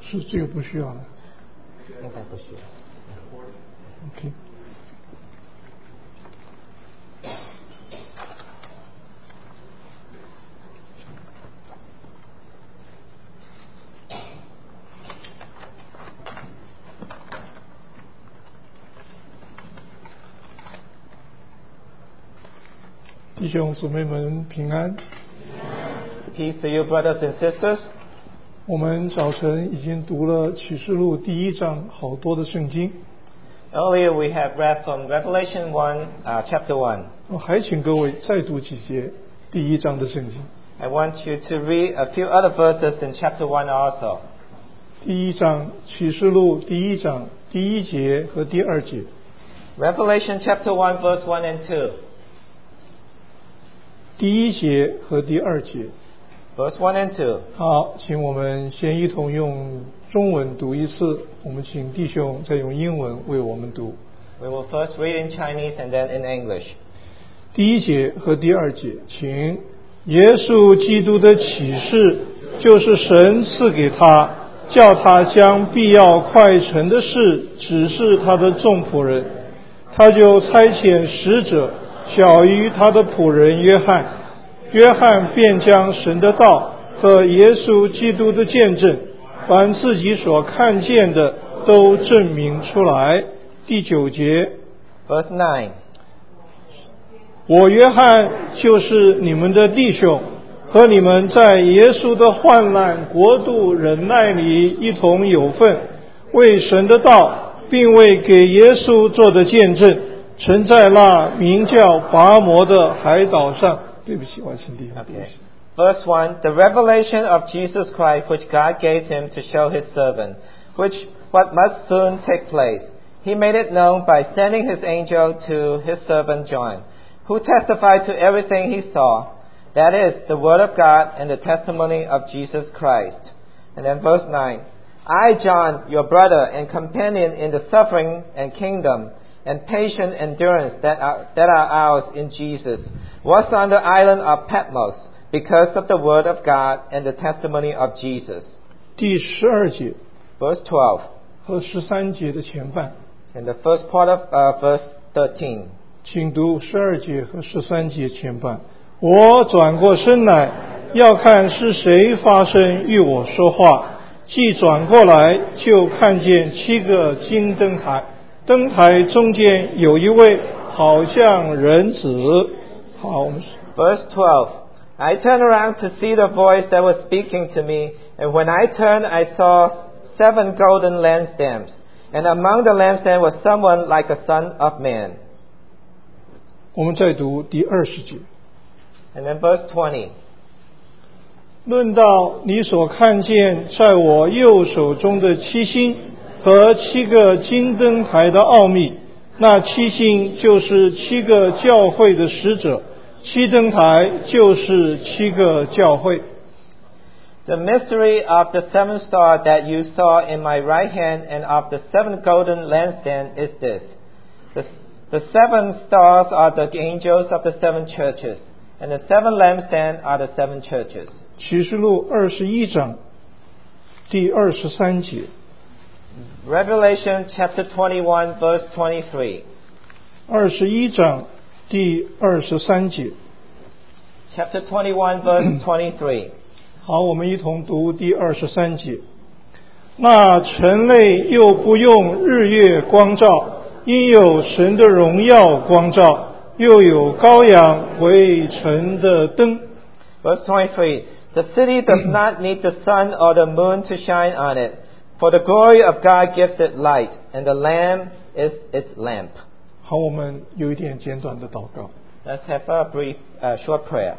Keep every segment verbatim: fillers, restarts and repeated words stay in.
是这个不需要了， 应该不需要。 OK。弟兄姊妹们平安。 Peace to you, brothers and sisters. 我们早晨已经读了启示录第一章好多的圣经。 Earlier we have read from Revelation one, uh, chapter one. 我还请各位再读几节第一章的圣经。 I want you to read a few other verses in chapter one also. 第一章启示录第一章第一节和第二节。 Revelation chapter one, verse one and two. 第一节和第二节。 Verse one and two. 好，请我们先一同用中文读一次，我们请弟兄再用英文为我们读。 We will first read in Chinese and then in English. 第一节和第二节，请耶稣基督的启示，就是神赐给他，叫他将必要快成的事指示他的众仆人。他就差遣使者晓于他的仆人约翰，约翰便将神的道和耶稣基督的见证，凡自己所看见的都证明出来。第九节 Verse nine. 我约翰就是你们的弟兄，和你们在耶稣的患难国度忍耐里一同有份，为神的道并为给耶稣做的见证，曾在那名叫拔摩的海岛上。对不起，我请弟兄。 Okay. Verse one, the revelation of Jesus Christ which God gave him to show his servant, which what must soon take place. He made it known by sending his angel to his servant John, who testified to everything he saw, that is, the word of God and the testimony of Jesus Christ. And then verse nine, I, John, your brother and companion in the suffering and kingdom and patient endurance that are, that are ours in Jesus, was on the island of Patmos because of the word of God and the testimony of Jesus. 第十二节 Verse twelve. 和十三节的前半。 In the first part of uh, verse thirteen. 请读十二节和十三节前半。我转过身来，要看是谁发声与我说话。既转过来，就看见七个金灯台，灯台中间有一位好像人子。好，我们 Verse twelve. I turned around to see the voice that was speaking to me, and when I turned, I saw seven golden lampstands, and among the lampstands was someone like a son of man. 我们再读第二十节。 And then verse twenty. 论到你所看见在我右手中的七星和七个金灯台的奥秘，那七星就是七个教会的使者，七灯台就是七个教会。 The mystery of the seventh star that you saw in my right hand and of the seven golden lampstands is this. The, the seven stars are the angels of the seven churches, and the seven lampstands are the seven churches. 启示录二十一章第二十三节。 Revelation chapter twenty-one, verse twenty-three. 二十一章第二十三节。 Chapter twenty-one, verse twenty-three. 好，我们一同读第二十三节。那城内又不用日月光照，因有神的荣耀光照，又有羔羊为城的灯。 Verse twenty-three. The city does not need the sun or the moon to shine on it, for the glory of God gives it light, and the Lamb is its lamp. 好，我们有一点简短的祷告。 Let's have a brief, uh, short prayer.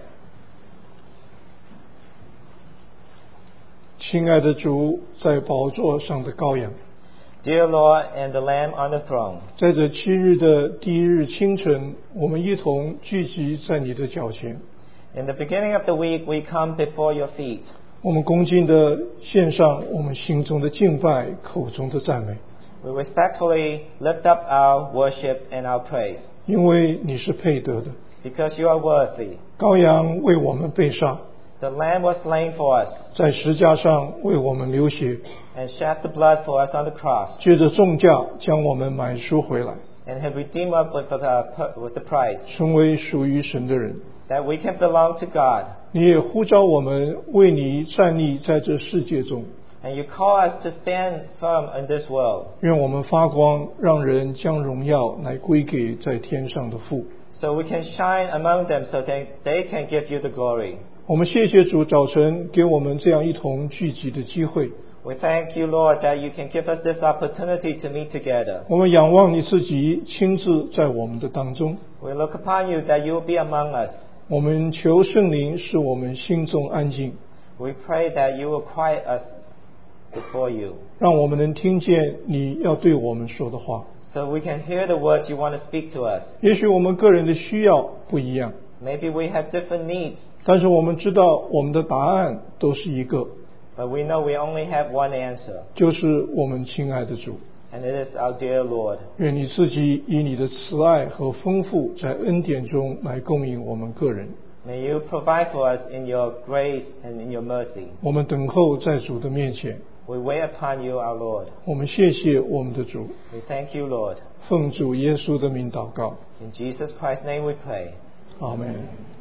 亲爱的主，在宝座上的羔羊， Dear Lord, and the Lamb on the throne. 在这七日的第一日清晨，我们一同聚集在你的脚前。 In the beginning of the week, we come before your feet. 我们恭敬的献上我们心中的敬拜，口中的赞美。 We respectfully lift up our worship and our praise, 因为你是配得的， because you are worthy. 羔羊为我们被杀， The Lamb was slain for us 在石架上为我们流血， and shed the blood for us on the cross, 借着重价将我们买赎回来， and have redeemed us with the, with the price, 成为属于神的人。 that we can belong to God. 你也呼召我们为你站立在这世界中， And you call us to stand firm in this world, 愿我们发光，让人将荣耀来归给在天上的父。 so we can shine among them so that they can give you the glory. 我们谢谢主早晨给我们这样一同聚集的机会， We thank you, Lord, that you can give us this opportunity to meet together. 我们仰望你自己亲自在我们的当中， We look upon you that you will be among us. 我们求圣灵使我们心中安静， We pray that you will quiet us before you, 让我们能听见你要对我们说的话。 so we can hear the words you want to speak to us. 也许我们个人的需要不一样， Maybe we have different needs, 但是我们知道我们的答案都是一个， but we know we only have one answer, 就是我们亲爱的主。 and it is our dear Lord. 愿你自己以你的慈爱和丰富，在恩典中来供应我们个人。 May you provide for us in your grace and in your mercy. 我们等候在主的面前， We wait upon you, our Lord. 我们谢谢我们的主， We thank you, Lord. 奉主耶稣的名祷告， In Jesus Christ's name we pray. 阿门。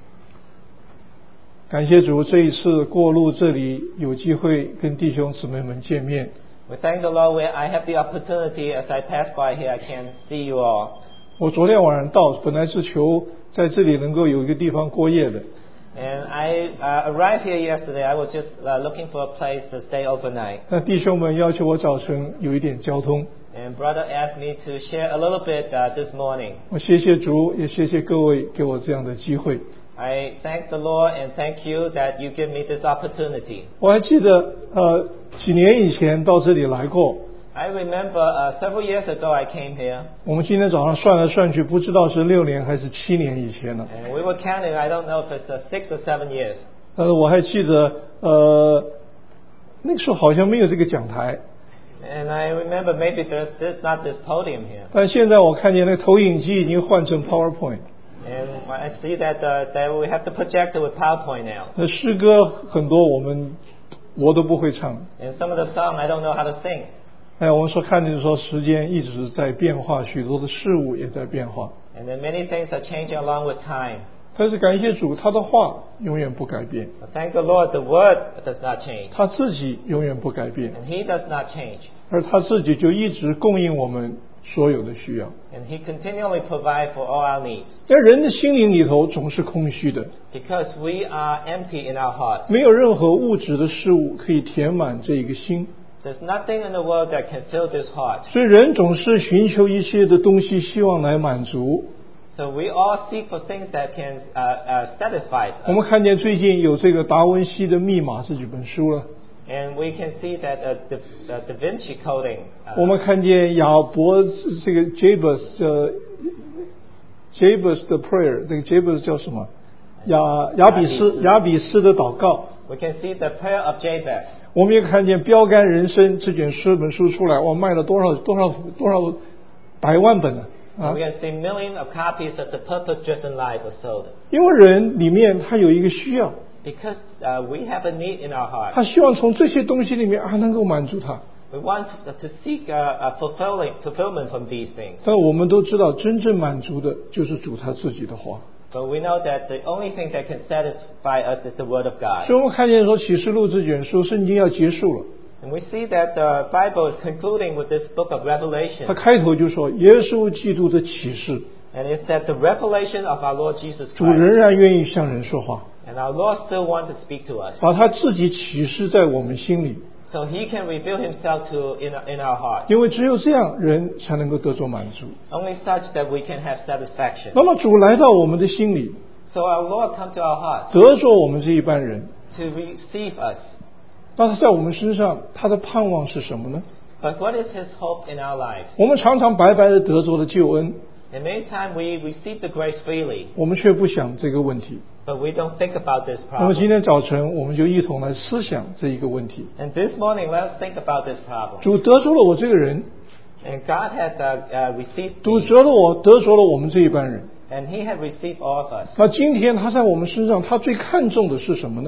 感谢主，这一次过路这里有机会跟弟兄姊妹们见面。 We thank the Lord where I have the opportunity as I pass by here, I can see you all. 我昨天晚上到，本来是求在这里能够有一个地方过夜的， And I uh, arrived here yesterday. I was just uh, looking for a place to stay overnight. 那弟兄们要求我早晨有一点交通， And brother asked me to share a little bit uh, this morning. 我谢谢主，也谢谢各位给我这样的机会。 I thank the Lord and thank you that you give me this opportunity. 我还记得，呃，几年以前到这里来过。 I remember uh, several years ago I came here, 我们今天早上算来算去，不知道是六年还是七年以前了。 and we were counting. I don't know if it's uh, six or seven years. 但是我还记得，呃，那个时候好像没有这个讲台， And I remember maybe there's this, not this podium here. 但现在我看见那投影机已经换成 PowerPoint。 And I see that uh, that we have the projector with PowerPoint now. 那诗歌很多我们我都不会唱。 And some of the song I don't know how to sing. 哎，我们说看见说时间一直在变化，许多的事物也在变化。 And then many things are changing along with time. 但是感谢主，他的话永远不改变， But thank the Lord, the word does not change. 他自己永远不改变， And He does not change. 而他自己就一直供应我们所有的需要。 And He continually provides for all our needs. 在人的心灵里头总是空虚的， Because we are empty in our hearts. 没有任何物质的事物可以填满这一个心， There's nothing in the world that can fill this heart. 所以人总是寻求一些的东西，希望来满足。 So we all seek for things that can uh, uh, satisfy 我 us. 们看见最近有这个达文西的密码这几本书了， And we can see that uh, the uh, Da Vinci coding. 我 Uh, 们看见亚伯这个 Jabez 呃 Jabez 的 prayer， 这个 Jabez 叫什么？亚亚比斯亚比斯的祷告。 we can see the prayer of Jabez. 我们也看见标杆人生这卷书本书出来，哇，卖了多少多少多少百万本呢？啊 We！can see millions of copies of the Purpose-Driven Life are sold. 因为人里面他有一个需要， Because uh, we have a need in our heart. 他希望从这些东西里面啊能够满足他。 We want to seek uh, uh, fulfilling, fulfillment from these things. 但我们都知道，真正满足的就是主他自己的话。 But we know that the only thing that can satisfy us is the Word of God. 所以我们看见说，启示录这卷书，圣经要结束了。 And we see that the Bible is concluding with this book of 他 Revelation. 开头就说，耶稣基督的启示， And it's that the revelation of our Lord Jesus 主仍 Christ. 然愿意向人说话， And our Lord still wants to speak to us. 把他自己启示在我们心里， So He can reveal Himself to in, in our heart. 因为只有这样，人才能够得着满足。 Only such that we can have satisfaction. 那么主来到我们的心里， So our Lord come to our hearts 得着我们这一般人， to receive us. 那他在我们身上，他的盼望是什么呢？ But what is His hope in our lives? 我们常常白白的得着了救恩， And many times we receive the grace freely, 我们却不想这个问题。 but we don't think about this 那么今 problem. 天早晨，我们就一同来思想这一个问题。 And this morning, let us think about this problem. 主得着了我这个人， And God had uh, uh, received 主 me, 得了我，得着了我们这一班人。 and He had received all of us. 那今天他在我们身上，他最看重的是什么呢？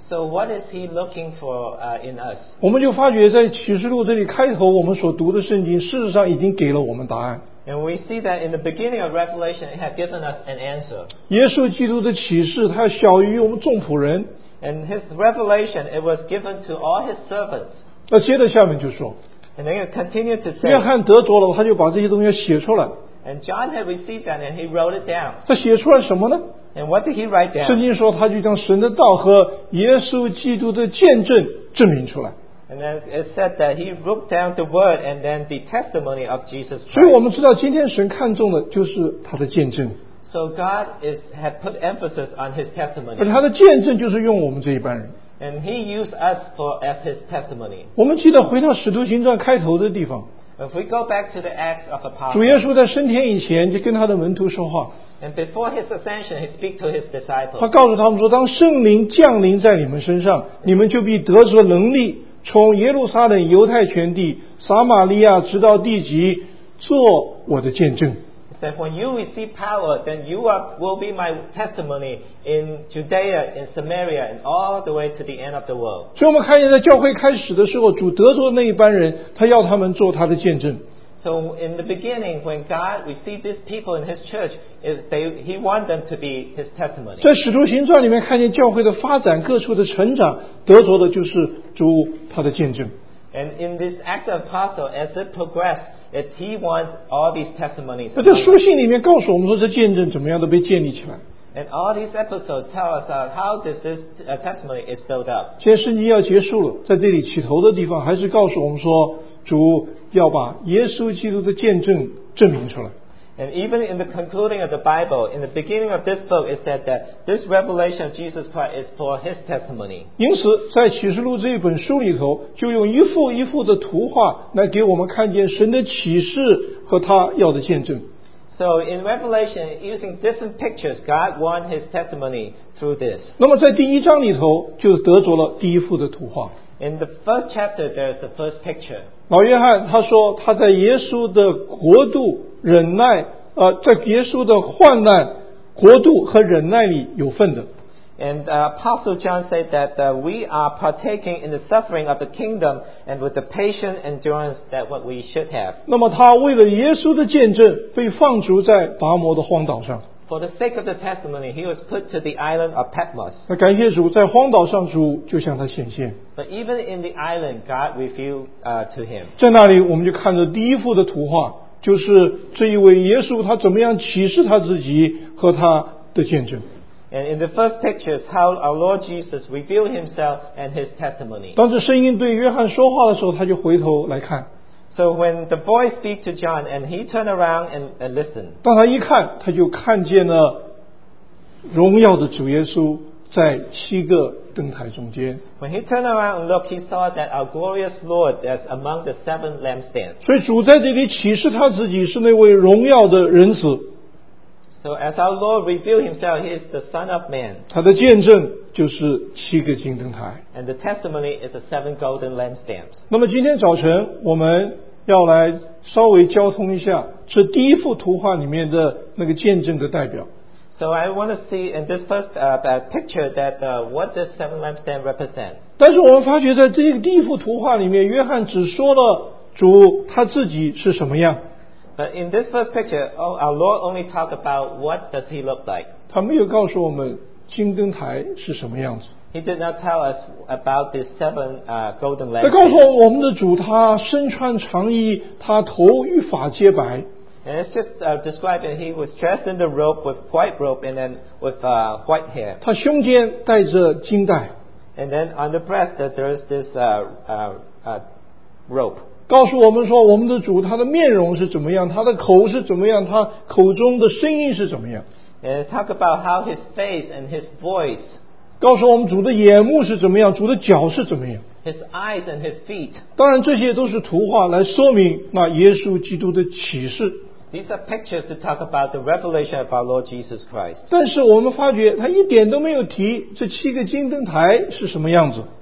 So what is he looking for uh, in us? 我们就发觉在启示录这里开头我们所读的圣经，事实上已经给了我们答案。 And we see that in the beginning of Revelation, it had given us an answer. 耶稣基督的启示，他小于我们众仆人。 And his revelation, it was given to all his servants. 那接着下面就说， And then it continued to say, 约翰得着了，他就把这些东西写出来。 and John had received that and he wrote it down. 他写出来什么呢？ And what did he write 圣 down? 经说，他就将神的道和耶稣基督的见证证明出来。 And then it said that he wrote down the word and then the testimony of Jesus 所以我 Christ. 们知道，今天神看重的就是他的见证， So God is, had put emphasis on his 而 testimony. 他的见证就是用我们这一班人。 And he used us for as his testimony. 我们记得回到使徒行传开头的地方， If we go back to the Acts of 主耶 Apostles, 稣在升天以前就跟他的门徒说话， and before his ascension, he speak to his 他 disciples. 告诉他们说，当圣灵降临在你们身上，你们就必得着能力，从耶路撒冷、犹太全地、撒玛利亚直到地极，做我的见证。 He said, when you receive power, then you are, will be my testimony in Judea, in Samaria, and all the way to the end of the world. 所以我们看见在教会开始的时候，主得着的那一班人，他要他们做他的见证。 So in the beginning, when God received these people in his church, is they, he wanted them to be his testimony. 在使徒行传里面看见教会的发展，各处的成长，得着的就是主他的见证。 And in this act of apostle, as it progressed, it, he wants all these testimonies. 那在书信里面告诉我们说，这见证怎么样都被建立起来。 And all these episodes tell us uh, how this is, uh, testimony is built up. 现在圣经要结束了，在这里起头的地方还是告诉我们说，主要把耶稣基督的见证证明出来。 And even in the concluding of the Bible, in the beginning of this book, it said that this revelation of Jesus Christ is for his testimony. 因此，在启示录这一本书里头，就用一幅一幅的图画来给我们看见神的启示和他要的见证。 So in Revelation, using different pictures, God wants his testimony through this. 那么在第一章里头，就得着了第一幅的图画。 In the first chapter, there's the first picture. 老约翰他说，他在耶稣的国度忍耐，呃，在耶稣的患难、国度和忍耐里有份的。 And uh, Apostle John said that uh, we are partaking in the suffering of the kingdom and with the patient endurance that what we should have. 那么他为了耶稣的见证，被放逐在拔摩的荒岛上。 For the sake of the testimony, he was put to the island of Patmos. 那感谢主，在荒岛上主就向他显现。 But even in the island, God revealed uh, to him. 在那里，我们就看着第一幅的图画，就是这一位耶稣他怎么样启示他自己和他的见证。 And in the first picture is how our Lord Jesus revealed himself and his testimony. 当这声音对约翰说话的时候，他就回头来看。 So when the voice speak to John and he turned around and, and listened. 当他一看，他就看见了荣耀的主耶稣在七个灯台中间。 When he turned around and looked, he saw that our glorious Lord is among the seven lampstands. 所以主在这里启示他自己是那位荣耀的人子， So as our Lord revealed himself, he is the Son of Man. 他的见证就是七个金灯台。 And the testimony is the seven golden lampstands. 那么今天早晨我们要来稍微交通一下这第一幅图画里面的那个见证的代表。 So I want to see in this first uh, uh, picture that uh, what this seven lampstand represent. 但是我们发觉在这个第一幅图画里面，约翰只说了主他自己是什么样， But in this first picture, oh, our Lord only talked about what does he look like. 他没有告诉我们金灯台是什么样子。 He did not tell us about these seven uh, golden 他告诉 lampstands. 我们的主，他身穿长衣，他头与发皆白。 And it's just uh, describing he was dressed in the robe with white robe and then with uh, white hair. 他胸间带着金带， And then on the breast that there is this uh, uh, uh, rope. 告诉我们说，我们的主他的面容是怎么样，他的口是怎么样，他口中的声音是怎么样。 And it talk about how his face and his voice, 告诉我们主的眼目是怎么样，主的脚是怎么样。 his eyes and his feet. 当然，这些都是图画来说明那耶稣基督的启示。 These are pictures to talk about the revelation of our Lord Jesus Christ. 但是我们发觉他一点都没有提这七个金灯台是什么样子。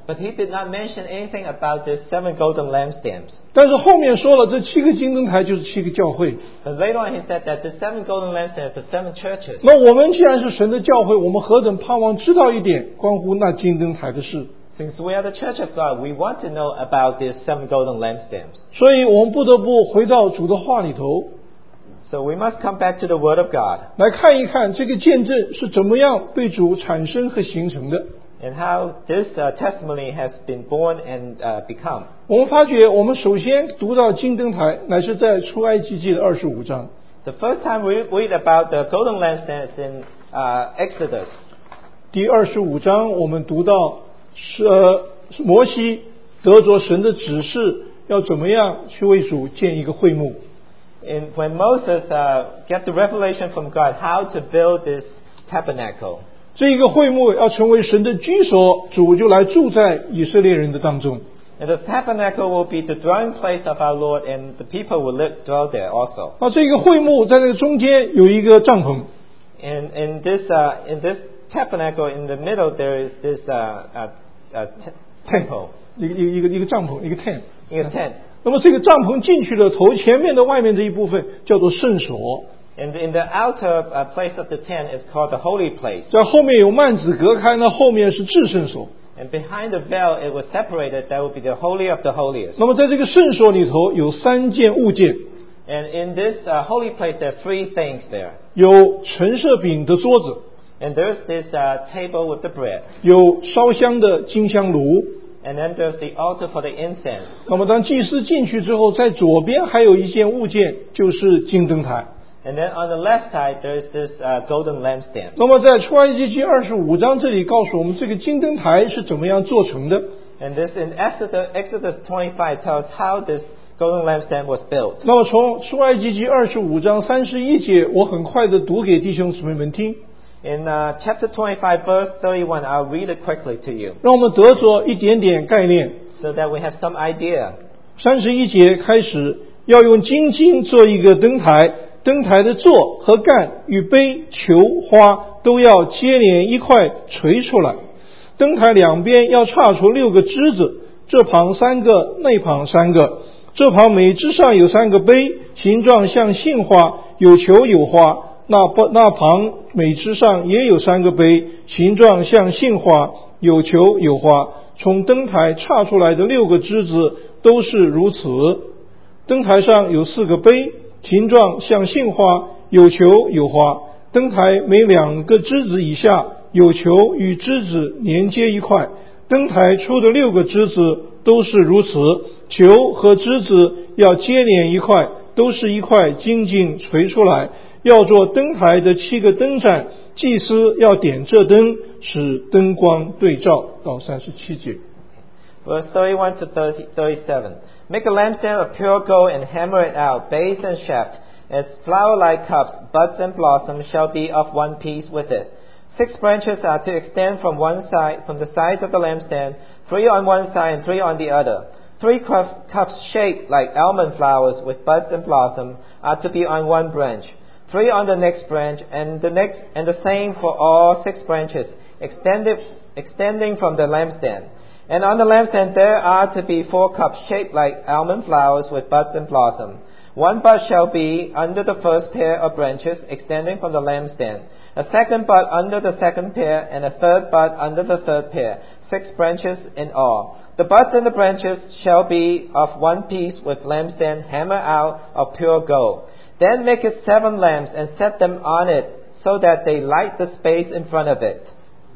But he did not mention anything about the seven golden lampstands. 但是后面说了，这七个金灯台就是七个教会。 But later on he said that the seven golden lampstands are the seven churches. 那我们既然是神的教会，我们何等盼望知道一点关乎那金灯台的事。 Since we are the church of God, we want to know about these seven golden lampstands. 所以我们不得不回到主的话里头， So we must come back to the Word of God 来看一看这个见证是怎么样被主产生和形成的。 and how this uh, testimony has been born and uh, become. 我们发觉，我们首先读到金灯台，乃是在出埃及记的二十五章。 The first time we read about the golden lampstands in uh, Exodus. 第二十五章，我们读到是呃摩西得着神的指示，要怎么样去为主建一个会幕。 In, when Moses uh, get the revelation from God how to build this tabernacle. 这一个会幕要成为神的居所，主就来住在以色列人的当中。 And the tabernacle will be the dwelling place of our Lord, and the people will live, dwell there also. 那这个会幕在那个中间有一个帐篷。 And in this uh, in this tabernacle, in the middle, there is this uh, uh, uh, t- temple, 一个一个一个一个帐篷，一个 tent。 一个 tent. 那么这个帐篷进去的头前面的外面这一部分叫做圣所。 And in the outer uh, place of the tent is called the holy place. 在后面有幔子隔开，那后面是至圣所。 And behind the veil, it was separated. That would be the holy of the holiest. 那么在这个圣所里头有三件物件， And in this uh, holy place, there are three things there. 有陈设饼的桌子， And there's this uh, table with the bread. 有烧香的金香炉。 And then there's the altar for the incense. 那么当祭司进去之后，在左边还有一件物件，就是金灯台。 And then on the left side, there's this uh, golden lampstand. 那么在出埃及记二十五章这里告诉我们，这个金灯台是怎么样做成的。 And this in Exodus, Exodus twenty-five tells how this golden lampstand was built. 那么从出埃及记二十五章三十一节，我很快的读给弟兄姊妹们听， In uh, chapter twenty-five, verse thirty-one, I'll read it quickly to you 让我们得着一点点概念。 so that we have some idea. 三十一节开始，要用金金做一个灯台，灯台的座和杆与杯、球、花都要接连一块垂出来。灯台两边要叉出六个枝子，这旁三个，那旁三个。这旁每枝上有三个杯，形状像杏花，有球有花。那那旁每枝上也有三个杯，形状像杏花，有球有花。从灯台叉出来的六个枝子都是如此。灯台上有四个杯，形状像杏花，有球有花。灯台每两个枝子以下有球与枝子连接一块。灯台出的六个枝子都是如此，球和枝子要接连一块，都是一块金金垂出来。要做灯台的七个灯盏，祭司要点这灯，使灯光对照。到三十七节。 Verse thirty-one to thirty-seven. Make a lampstand of pure gold and hammer it out, base and shaft. Its flower-like cups, buds and blossoms shall be of one piece with it. Six branches are to extend from one side, from the sides of the lampstand, three on one side and three on the other. Three cups shaped like almond flowers with buds and blossom are to be on one branch. Three on the next branch, and the next, and the same for all six branches, extended, extending from the lampstand. And on the lampstand there are to be four cups shaped like almond flowers with buds and blossom. One bud shall be under the first pair of branches extending from the lampstand, a second bud under the second pair, and a third bud under the third pair, six branches in all. The buds and the branches shall be of one piece with lampstand hammered out of pure gold. Then make it seven lamps and set them on it so that they light the space in front of it.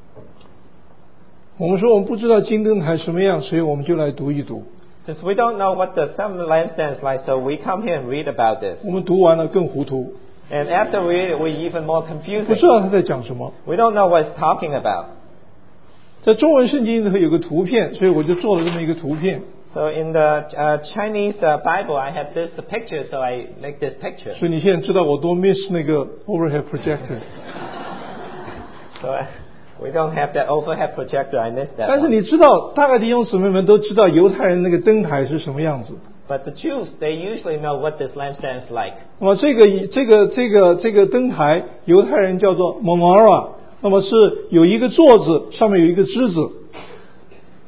我们说我们不知道金灯台什么样，所以我们就来读一读。 Since we don't know what the seven lampstands like, so we come here and read about this. 我们读完了更糊涂， And after we read it, we're even more 不 confusing. 知道他在讲什么。 We don't know what it's talking about. 在中文圣经里头有个图片，所以我就做了这么一个图片。 So in the uh, Chinese uh, Bible, I have this picture, so I make this picture. 所以你现在知道我多 miss 那个 overhead projector。 So uh, we don't have that overhead projector. I missed that 但是 one. 你知道，大概弟兄姊妹们都知道犹太人那个灯台是什么样子。 But the Jews, they usually know what this lampstand is like. 那么这个这个这个这个灯台，犹太人叫做 menorah， 那么是有一个座子，上面有一个枝子。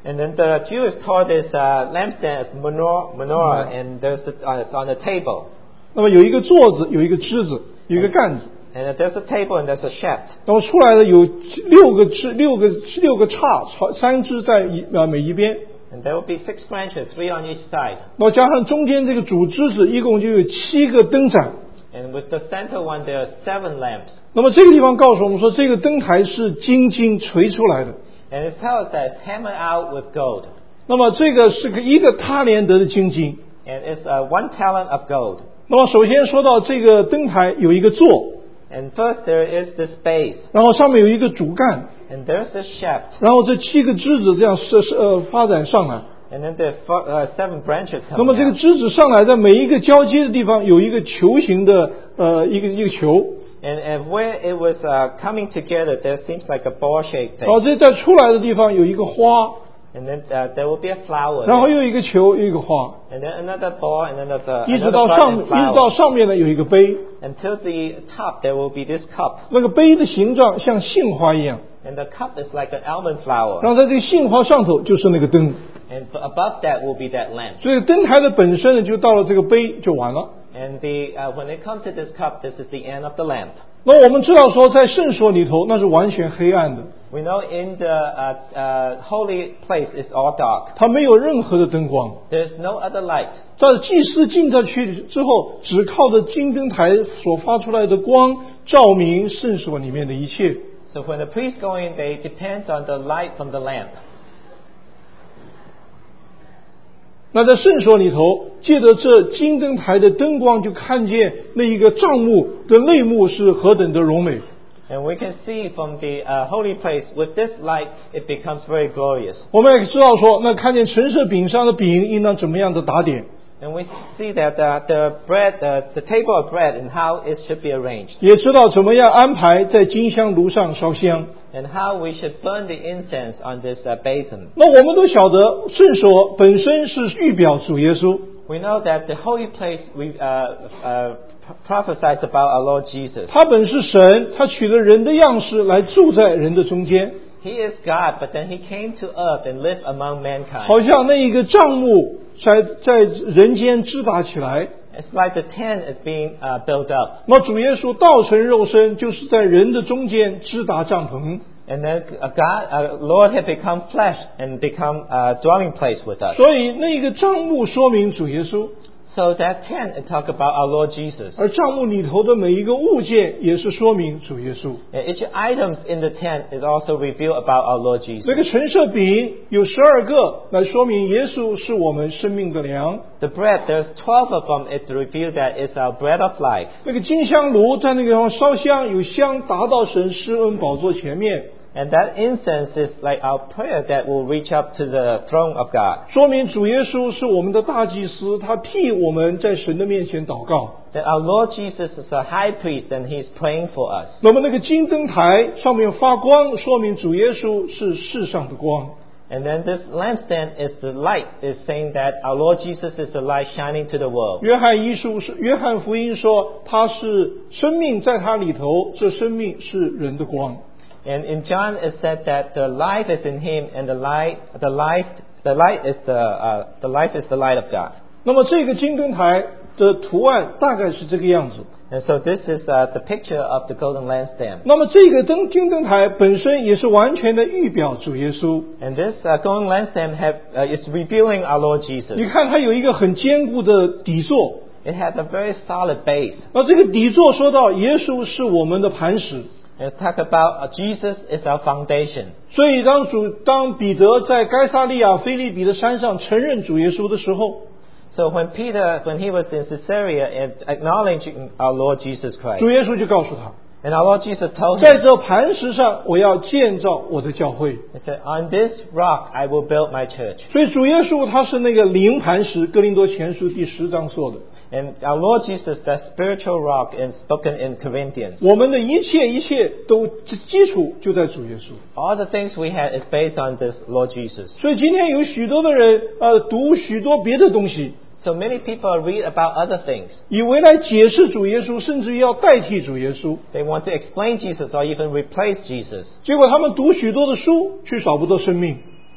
And then the Jews call this uh, lampstand as menorah, menorah, and there's the, uh, it's on the table. 那么有一个座子，有一个支子，有一个杆子。 And there's a table and there's a shaft. 那么出来的有六个支，六个六个叉，三支在一呃每一边。 And there will be six branches, three on each side. 那么加上中间这个主支子，一共就有七个灯盏。 And with the center one, there are seven lamps. 那么这个地方告诉我们说，这个灯台是金金锤出来的。 And it tells us that it's hammered out with gold. 那么这个是个一个他连得的金金。 And it's uh, one talent of gold. 那么首先说到这个灯台有一个座。 And first there is this base. 然后上面有一个主干。 And there's this shaft. 然后这七个枝子这样是是呃发展上来。 And then there are uh, seven branches coming out. 那么这个枝子上来，在每一个交接的地方有一个球形的呃一个一个球。 And, and where it was uh, coming together, there seems like a ball-shaped thing. 然后这在出来的地方有一个花。 And then uh, there will be a flower. 然后又一个球，又一个花。 And then another ball, and then another. 一直到上，一直到上面呢有一个杯。 Until the top, there will be this cup. 那个杯的形状像杏花一样。 And the cup is like an almond flower. 然后在这个杏花上头就是那个灯。 And above that will be that lamp. 所以灯台的本身呢，就到了这个杯就完了。 And the uh, when it comes to this cup, this is the end of the lamp. 那我们知道说，在圣所里头那是完全黑暗的。 We know in the uh, uh, holy place it's all dark. 它没有任何的灯光。 There's no other light. 在祭司进这去之后，只靠着金灯台所发出来的光，照明圣所里面的一切。 So when the priests go in, they depend on the light from the lamp. 那在圣所里头，借着这金灯台的灯光，就看见那一个帐幕的内幕是何等的荣美。 And we can see from the uh, holy place, with this light, it becomes very glorious. 我们也知道说，那看见陈设饼上的饼应当怎么样的打点。 And we see that uh, the bread, uh, the table of bread, and how it should be arranged. 也知道怎么样安排在金香炉上烧香。 And how we should burn the incense on this uh, basin. 那我们都晓得，圣所本身是预表主耶稣。 We know that the holy place we uh, uh, prophesies about our Lord Jesus. 他本是神，他取了人的样式来住在人的中间。 He is God, but then He came to earth and lived among mankind. 好像那一个帐幕在在人间支打起来。 It's like the tent is being uh, built up. 那主耶稣道成肉身，就是在人的中间支打帐篷。 And then uh, God, uh, Lord had become flesh and become a dwelling place with us. 所以那个帐幕说明主耶稣。 So that tent it talk about our Lord Jesus. 而帐幕里头的每一个物件也是说明主耶稣。 And each items in the tent is also revealed about our Lord Jesus. 那个陈设饼有十二个，来说明耶稣是我们生命的粮。 The bread, there's twelve of them. It reveals that it's our bread of life. 那个金香炉在那个地方烧香，有香达到神施恩宝座前面。 And that incense is like our prayer that will reach up to the throne of God. 说明主耶稣是我们的大祭司，他替我们在神的面前祷告。 That our Lord Jesus is a high priest and He's praying for us. 那么那个金灯台上面发光，说明主耶稣是世上的光。 And then this lampstand is the light, is saying that our Lord Jesus is the light shining to the world. 约翰一书是约翰福音说，他是生命在他里头，这生命是人的光。 And in John it said that the life is in Him, and the light, the light, the light is the uh, the life is the light of God. 那么这个金灯台的图案大概是这个样子。 And so this is uh, the picture of the golden lampstand. 那么这个灯金灯台本身也是完全的预表主耶稣。 And this uh, golden lampstand have uh, is revealing our Lord Jesus. 你看它有一个很坚固的底座。 It has a very solid base. 那这个底座说到耶稣是我们的磐石。 Let's talk about uh, Jesus is our foundation. 所以当主当彼得在该撒利亚腓立比的山上承认主耶稣的时候， So when Peter, when he was in Caesarea and acknowledging our Lord Jesus Christ, 主耶稣就告诉他， and our Lord Jesus told 在 him, 这磐石上我要建造我的教会。 He said, "On this rock I will build my church." 所以主耶稣他是那个灵磐石，哥林多前书第十章说的。 And our Lord Jesus, the spiritual rock, is spoken in Corinthians. 我们的一切一切都基础就在主耶稣。 All the things we have is based on this Lord Jesus. 所以今天有许多的人呃读许多别的东西， So many people read about other things. 以为来解释主耶稣，甚至于要代替主耶稣。 They want to explain Jesus or even replace Jesus. 结果他们读许多的书，却找不到生命。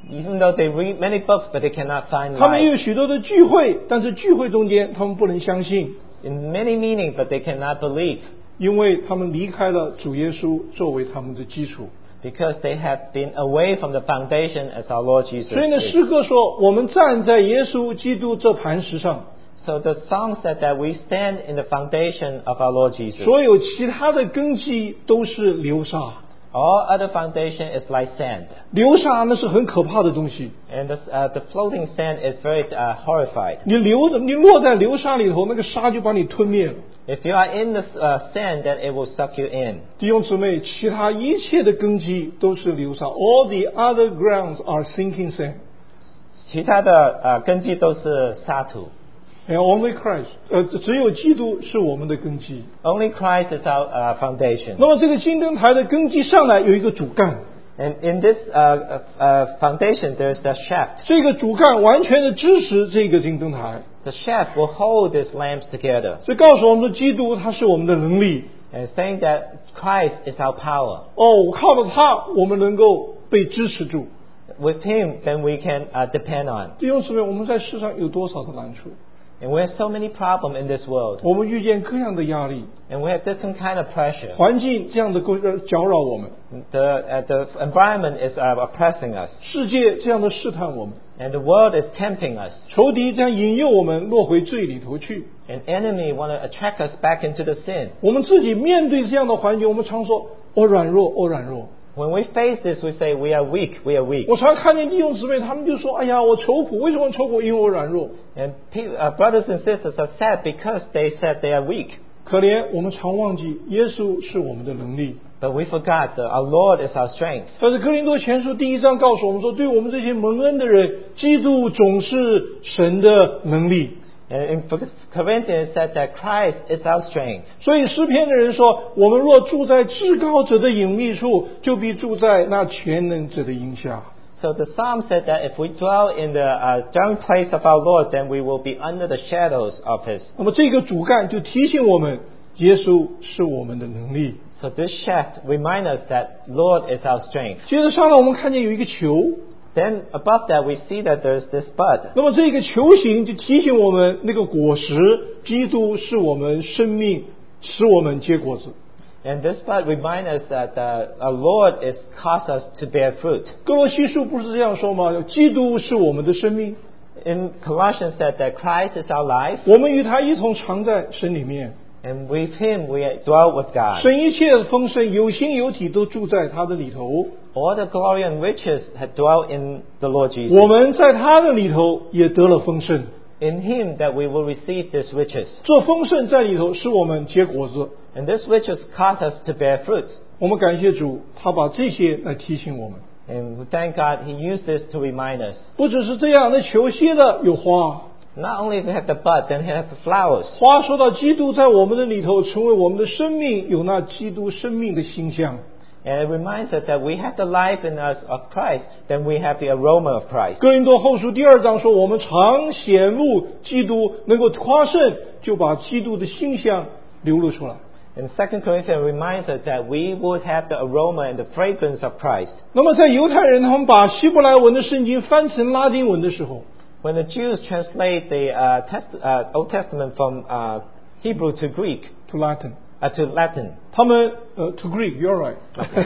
Even though they read many books, but they cannot find 他们也 life. 有许多的聚会，但是聚会中间他们不能相信， In many meanings, but they cannot believe 因为他们离开了主耶稣作为他们的基础。 because they have been away from the foundation as our Lord Jesus 所以呢， is. 诗歌说，我们站在耶稣基督这磐石上， So the song said that we stand in the foundation of our Lord Jesus. 所有其他的根基都是流沙。 All other foundation is like sand. 流沙那是很可怕的东西， And the, uh, the floating sand is very uh, horrified. 你流着，你落在流沙里头，那个沙就把你吞灭了。 If you are in the uh, sand, then it will suck you in. 弟兄姊妹，其他一切的根基都是流沙。All the other grounds are sinking sand. 其他的呃根基都是沙土。 And only Christ， 呃，只有基督是我们的根基。 Only Christ is our uh, foundation. 那么这个金灯台的根基上来有一个主干， And in this uh, uh, foundation, there's the shaft. 这个主干完全的支持这个金灯台。 The shaft will hold these lamps together. 这告诉我们说，基督他是我们的能力。 And saying that Christ is our power. 哦，靠着他，我们能够被支持住。 With Him, then we can uh, depend on. 弟兄姊妹，我们在世上有多少的难处？ And we have so many problems in this world. 我们遇见各样的压力， And we have different kind of pressure. 环境这样的勾搅扰我们， The, uh, the environment is uh, oppressing us. 世界这样的试探我们， And the world is tempting us. 仇敌这样引诱我们落回罪里头去。 An enemy want to attract us back into the sin. 我们自己面对这样的环境，我们常说：“我软弱，我软弱。” When we face this, we say we are weak, we are weak. 我常看见弟兄姊妹，他们就说：“哎呀，我愁苦，为什么愁苦？因为我软弱。 And people, uh, brothers and sisters are sad because they said they are weak. ” 可怜我们常忘记，耶稣是我们的能力。 But we forgot that our Lord is our strength. 但是哥林多前书第一章告诉我们说，对我们这些蒙恩的人，基督总是神的能力。 And in Corinthians it said that Christ is our strength. 所以诗篇的人说：“我们若住在至高者的隐秘处，就必住在那全能者的荫下。” So the Psalm said that if we dwell in the uh, dwelling place of our Lord, then we will be under the shadows of His. 那么这个主干就提醒我们，耶稣是我们的能力。 So this shaft reminds us that Lord is our strength. 接着上来，我们看见有一个球， Then above that we see that there's this bud. 那么这个球形就提醒我们，那个果实，基督是我们生命，使我们结果子。 And this bud reminds us that uh, our Lord is cause us to bear fruit. 哥罗西书不是这样说吗？基督是我们的生命， In Colossians said that Christ is our life, 我们与他一同藏在神里面。 and with Him we dwell with God. 神一切的丰盛，有形有体都住在他的里头。 All the glory and riches had dwell in the Lord 我 Jesus. 们在他的里头也得了丰盛。 In Him that we will receive these riches. 这丰盛在里头使我们结果子。 And these riches cause us to bear fruit. 我们感谢主，他把这些来提醒我们。 And we thank God He used this to remind us. 不只是这样，那球歇了有花， Not only we have the bud, then we have the flowers. 花说到基督在我们的里头，成为我们的生命，有那基督生命的馨香。 And it reminds us that we have the life in us of Christ, then we have the aroma of Christ. 哥林多后书第二章说，我们常显露基督，能够夸胜，就把基督的馨香流露出来。 And Second Corinthians reminds us that we would have the aroma and the fragrance of Christ. 那么在犹太人他们把希伯来文的圣经翻成拉丁文的时候， When the Jews translate the uh, test, uh, Old Testament from uh, Hebrew to Greek, to Latin， uh, to Latin, 他们呃 to Greek，you're right 。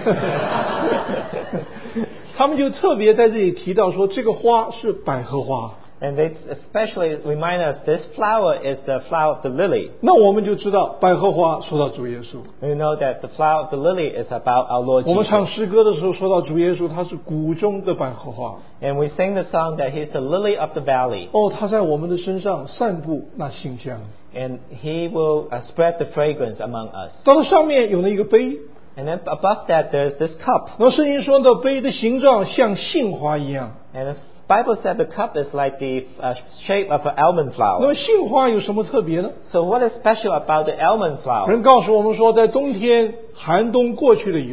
他们就特别在这里提到说，这个花是百合花。 and they especially remind us this flower is the flower of the lily. 那我们就知道百合花说到主耶稣。 We know that the flower of the lily is about our Lord 我们唱 Jesus. 诗歌的时候说到主耶稣，他是谷中的百合花。 And we sing the song that He's the lily of the valley. 哦，他在我们的身上散布那馨香。 And He will uh, spread the fragrance among us. 到了上面有了一个杯， And then above that there's this cup. 那圣经说的杯的形状像杏花一样。 And the Bible said the cup is like the uh, shape of an almond 那 flower. 么杏花有什么特别呢？ So what is special about the almond flower? 人告诉我们说，在冬天寒冬过去了以后，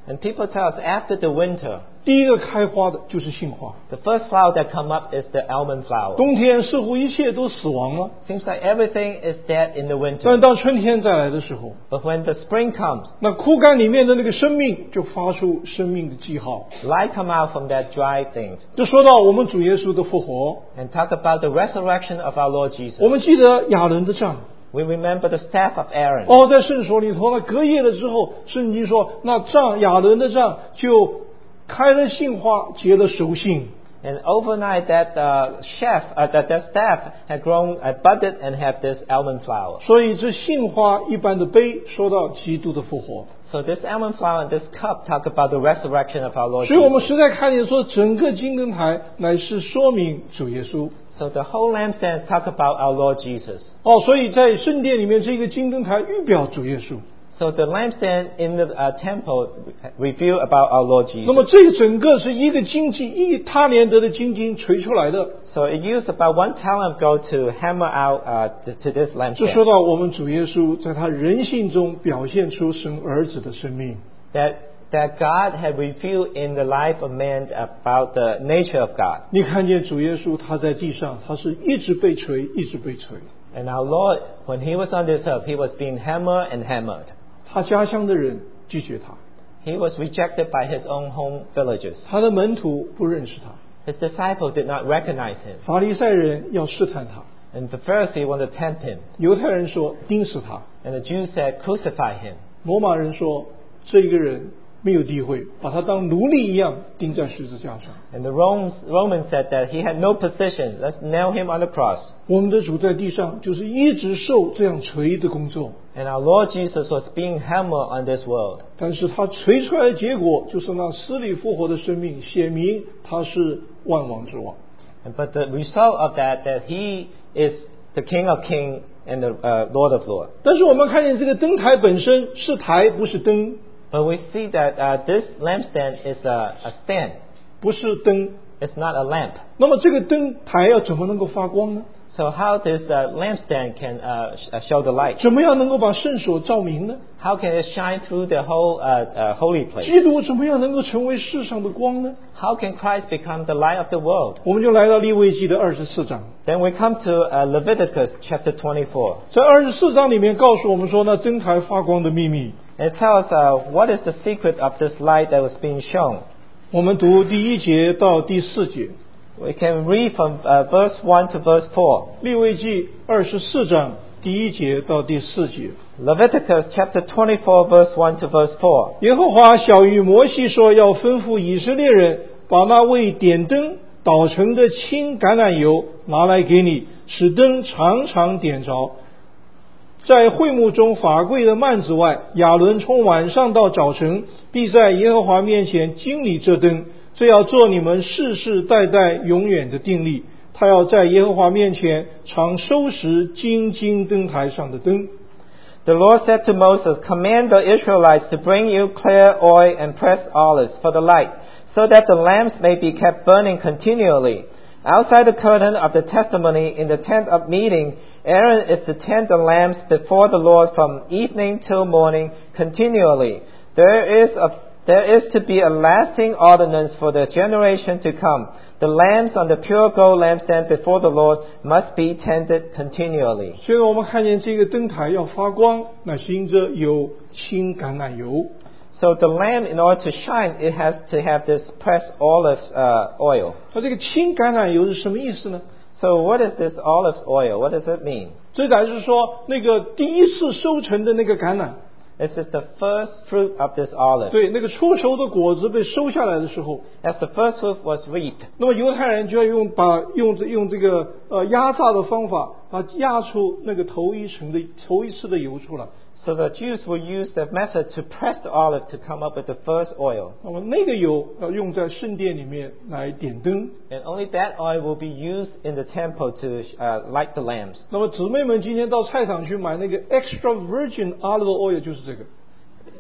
And people tell us after the winter, 第一个开花的就是杏花。 the first flower that come up is the almond flower. 冬天似乎一切都死亡了， Seems like everything is dead in the 但 winter. 当春天再来的时候， But when the spring comes, 那枯干里面的那个生命就发出生命的记号。 light come out from that dry things. 就说到我们主耶稣的复活， And talk about the resurrection of our Lord Jesus. 我们记得亚伦的杖。 We remember the staff of Aaron. 哦，在圣所里头，那隔夜了之后，圣经说那杖亚伦的杖就开了杏花，结了熟杏。 And overnight that uh, chef, uh, that, that staff had grown, uh, budded and had this almond flower. 所以这杏花一般的杯说到基督的复活。 So this almond flower and this cup talk about the resurrection of our Lord 所以我们 Jesus. 实在看见说，整个金灯台乃是说明主耶稣。 So the whole lampstands talk about our Lord Jesus. 哦，所以在圣殿里面，这个金灯台预表主耶稣。 So the lampstand in the uh, temple reveal about our Lord 那么 Jesus. 这整个是一个金金一他连得的金金锤出来的。 So it used about one talent of gold to hammer out uh, to, to this 这说 lampstand. 到我们主耶稣在他人性中表现出神儿子的生命。 That that God had revealed in the life of man about the nature of God. 你看见主耶稣他在地上，他是一直被锤，一直被锤。 And our Lord, when He was on this earth, He was being hammered and hammered. 他家乡的人拒绝他， He was rejected by His own home villages. 他的门徒不认识他， His disciples did not recognize Him. 法利赛人要试探他， And the Pharisee wanted to tempt Him. 犹太人说钉死他， And the Jews said, crucify Him. 罗马人说这一个人没有地位，把他当奴隶一样钉在十字架上。 And the Romans, Romans said that He had no position. Let's nail Him on the cross. 我们的主在地上就是一直受这样锤的工作， And our Lord Jesus was being hammered on this world. 但是他锤出来的结果就是那死里复活的生命，显明他是万王之王。 And, but the result of that, that He is the King of Kings and the uh, Lord of Lords. 但是我们看见这个灯台本身是台，不是灯， But we see that uh, this lampstand is a, a stand. 不是灯。 It's not a lamp. 那么这个灯台要怎么能够发光呢？ So how this uh, lampstand can uh, sh- show the light? 怎么样能够把圣所照明呢？ How can it shine through the whole uh, uh, holy place? 基督怎么样能够成为世上的光呢？ How can Christ become the light of the world? 我们就来到利未记的二十四章， Then we come to uh, Leviticus chapter twenty-four. 在二十四章里面告诉我们说，那灯台发光的秘密。 It tells us uh, what is the secret of this light that was being shown. 我们读第一节到第四节， We can read from uh, verse one to verse four. 利未记二十四章第一节到第四节。 Leviticus chapter twenty-four, verse one to verse four. 耶和华晓谕摩西说，要吩咐以色列人把那为点灯捣成的清橄榄油拿来给你，使灯常常点着。在会幕中法柜的幔子外，亚伦从晚上到早晨，必在耶和华面前经理这灯，这要做你们世世代代永远的定例。他要在耶和华面前常收拾金金灯台上的灯。 The Lord said to Moses, Command the Israelites to bring you clear oil and pressed olives for the light, so that the lamps may be kept burning continually. Outside the curtain of the testimony in the tent of meeting, Aaron is to tend the lamps before the Lord from evening till morning continually. There is a There is to be a lasting ordinance for the generation to come. The lamps on the pure gold lampstand before the Lord must be tended continually. 所以我们看见这个灯台要发光，那是因着有清橄榄油。 So the lamp, in order to shine, it has to have this pressed olive uh, oil. 那这个清橄榄油是什么意思呢？ So what is this olive oil? What does it mean? 这乃是说那个第一次收成的那个橄榄， This is the first fruit of this olive. 对，那个出熟的果子被收下来的时候， As the first fruit was reaped, 那么犹太人就要用把用这用这个呃压榨的方法，把压出那个头一层的头一次的油出来。 so the Jews will use that method to press the olive to come up with the first oil. 那么那个油要用在圣殿里面来点灯。 And only that oil will be used in the temple to uh, light the lamps. 那么姊妹们今天到菜场去买那个 extra virgin olive oil 就是这个。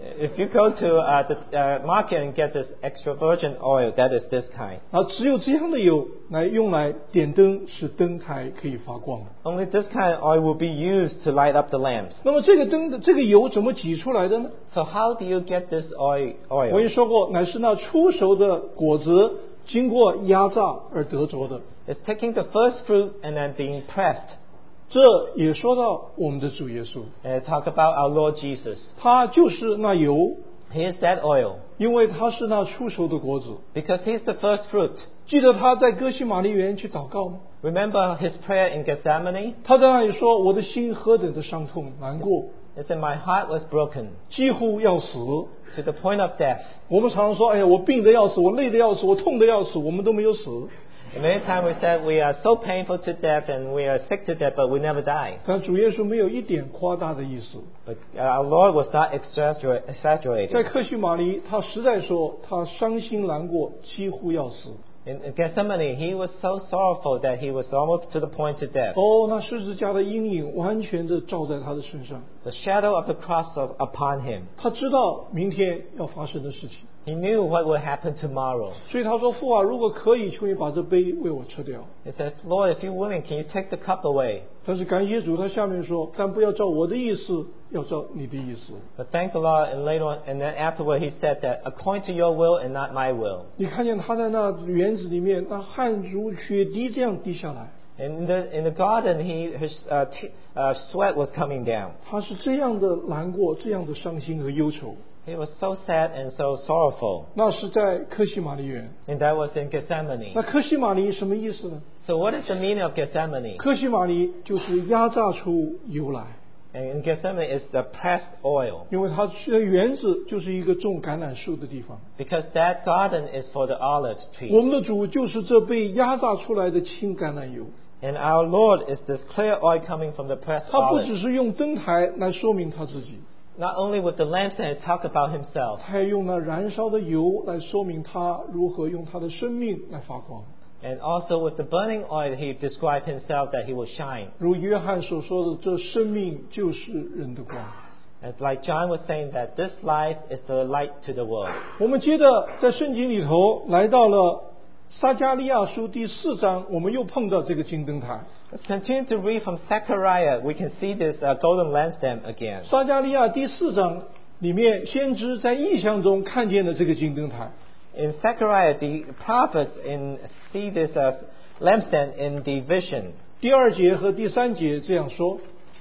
If you go to uh, the uh, market and get this extra virgin oil, that is this kind. 啊，只有这样的油来用来点灯，使灯台可以发光。 Only this kind of oil will be used to light up the lamps. 那么这个灯的这个油怎么挤出来的呢？ So how do you get this oil? 我 oil? 也说过，乃是那初熟的果子经过压榨而得着的。 It's taking the first fruit and then being pressed. 这也说到我们的主耶稣， And talk about our Lord Jesus. 他就是那油， He is that oil 因为他是那初熟的果子。 because He's the first fruit. 记得他在哥西玛丽园去祷告吗？ Remember His prayer in Gethsemane? 他在那里说：“我的心何等的伤痛难过， It said, my heart was broken 几乎要死。” to the point of death. 我们常常说：“哎呀，我病得要死，我累得要死，我痛得要死。”我们都没有死。 And many times we said we are so painful to death and we are sick to death, but we never die. 但主耶稣没有一点夸大的意思。 But our Lord was not exaggerate, 在 exaggerated. 克西玛丽，他实在说他伤心难过，几乎要死。 In Gethsemane, He was so sorrowful that He was almost to the point to death. 哦，那十字架的阴影完全的照在他的身上。 The shadow of the cross of, upon Him. 他知道明天要发生的事情， He knew what would happen tomorrow. 所以他说：“父啊，如果可以，求你把这杯为我吃掉。 He said, Lord, if you're willing, can you take the cup away?” ” 但是感谢主，他下面说：“但不要照我的意思，要照你的意思。 But thank the Lord, and later on, and then afterward, He said that according to your will and not my will. ” 你看见他在那园子里面，那汗如血滴这样滴下来， And in the in the garden, he his uh, t- uh, sweat was coming down. 他是这样的难过，这样的伤心和忧愁。 He was so sad and so sorrowful. 那是在科西玛丽园。 And that was in Gethsemane. 那科西玛丽什么意思呢？ So what is the meaning of Gethsemane? 科西玛丽就是压榨出油来， And in Gethsemane is the pressed oil. 因为它的园子就是一个种橄榄树的地方。 Because that garden is for the olive 我 trees. 们的主就是这被压榨出来的清橄榄油， And our Lord is this clear oil coming from the pressed 他不 olive. 只是用灯台来说明他自己， Not only with the lampstand talk about himself, 他还用那燃烧的油来说明他如何用他的生命来发光。 and also with the burning oil, he described himself that he will shine. 如约翰所说的，这生命就是人的光。 It's like John was saying that this life is the light to the world. 我们接着在圣经里头来到了撒迦利亚书第四章，我们又碰到这个金灯台。 Let's continue to read from Zechariah. We can see this uh, golden lampstand again. 撒迦利亚第四章里面，先知在异象中看见了这个金灯台。 In Zechariah, the prophets in, see this uh, lampstand in the vision. 第二节和第三节这样说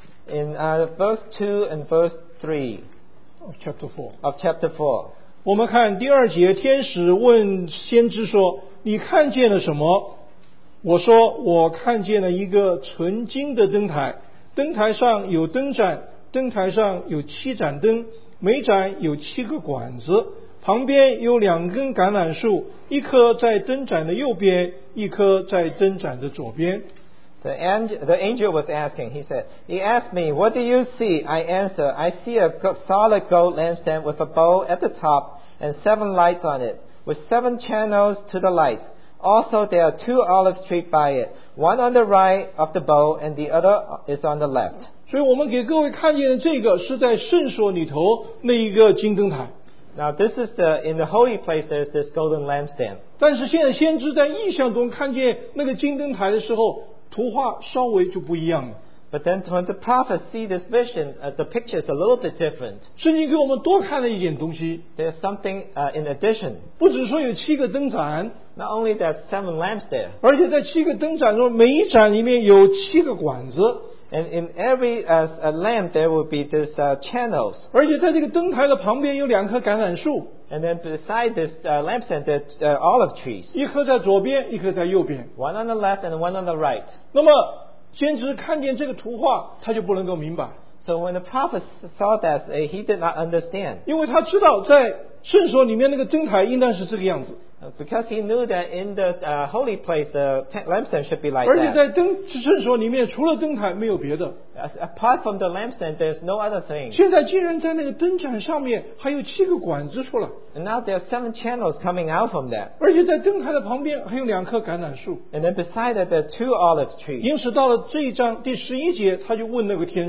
In uh, verse two and verse three of chapter four。 of chapter four. 我们看第二节，天使问先知说：“你看见了什么？”我说：“我看见了一个纯金的灯台，灯台上有灯盏，灯台上有七盏灯，每盏有七个管子，旁边有两根橄榄树，一棵在灯盏的右边，一棵在灯盏的左边。” The angel, the angel was asking, he said, he asked me, what do you see? I answer, I see a go- solid gold lampstand with a bowl at the top and seven lights on it, with seven channels to the light. Also there are two olive trees by it, one on the right of the bowl and the other is on the left. 所以我们给各位看见的这个是在圣所里头那一个金灯台。 Now this is the, in the holy place there's this golden lampstand. 但是现在先知在异象中看见那个金灯台的时候，图画稍微就不一样了。 But then when the prophets see this vision, uh, the picture is a little bit different. 圣经给我们多看了一点东西， There's something uh, in addition. 不只说有七个灯盏， Not only that seven lamps there, 而且在七个灯盏中，每一盏里面有七个管子， and in every uh, uh, lamp there will be this uh, channels. 而且在这个灯台的旁边有两棵橄榄树， And then beside this uh, lampstand, there's uh, olive trees. 一棵在左边，一棵在右边。 One on the left and one on the right. 那么先知看见这个图画，他就不能够明白， So when the prophet saw that, uh, he did not understand. 因为他知道在圣所里面那个灯台应当是这个样子， Uh, Because he knew that in the uh, holy place, the t- lampstand should be like 而且 that. 在灯圣所里面除了灯台没有别的。 As, apart from the lampstand, there's no other thing. 现在竟然在那个灯盏上面还有七个管子出来， And now there are seven channels coming out from that. 而且在灯台的旁边还有两棵橄榄树。 And then beside it, there are two olive trees. 因此到了这一章第十一节，他就问那个天使，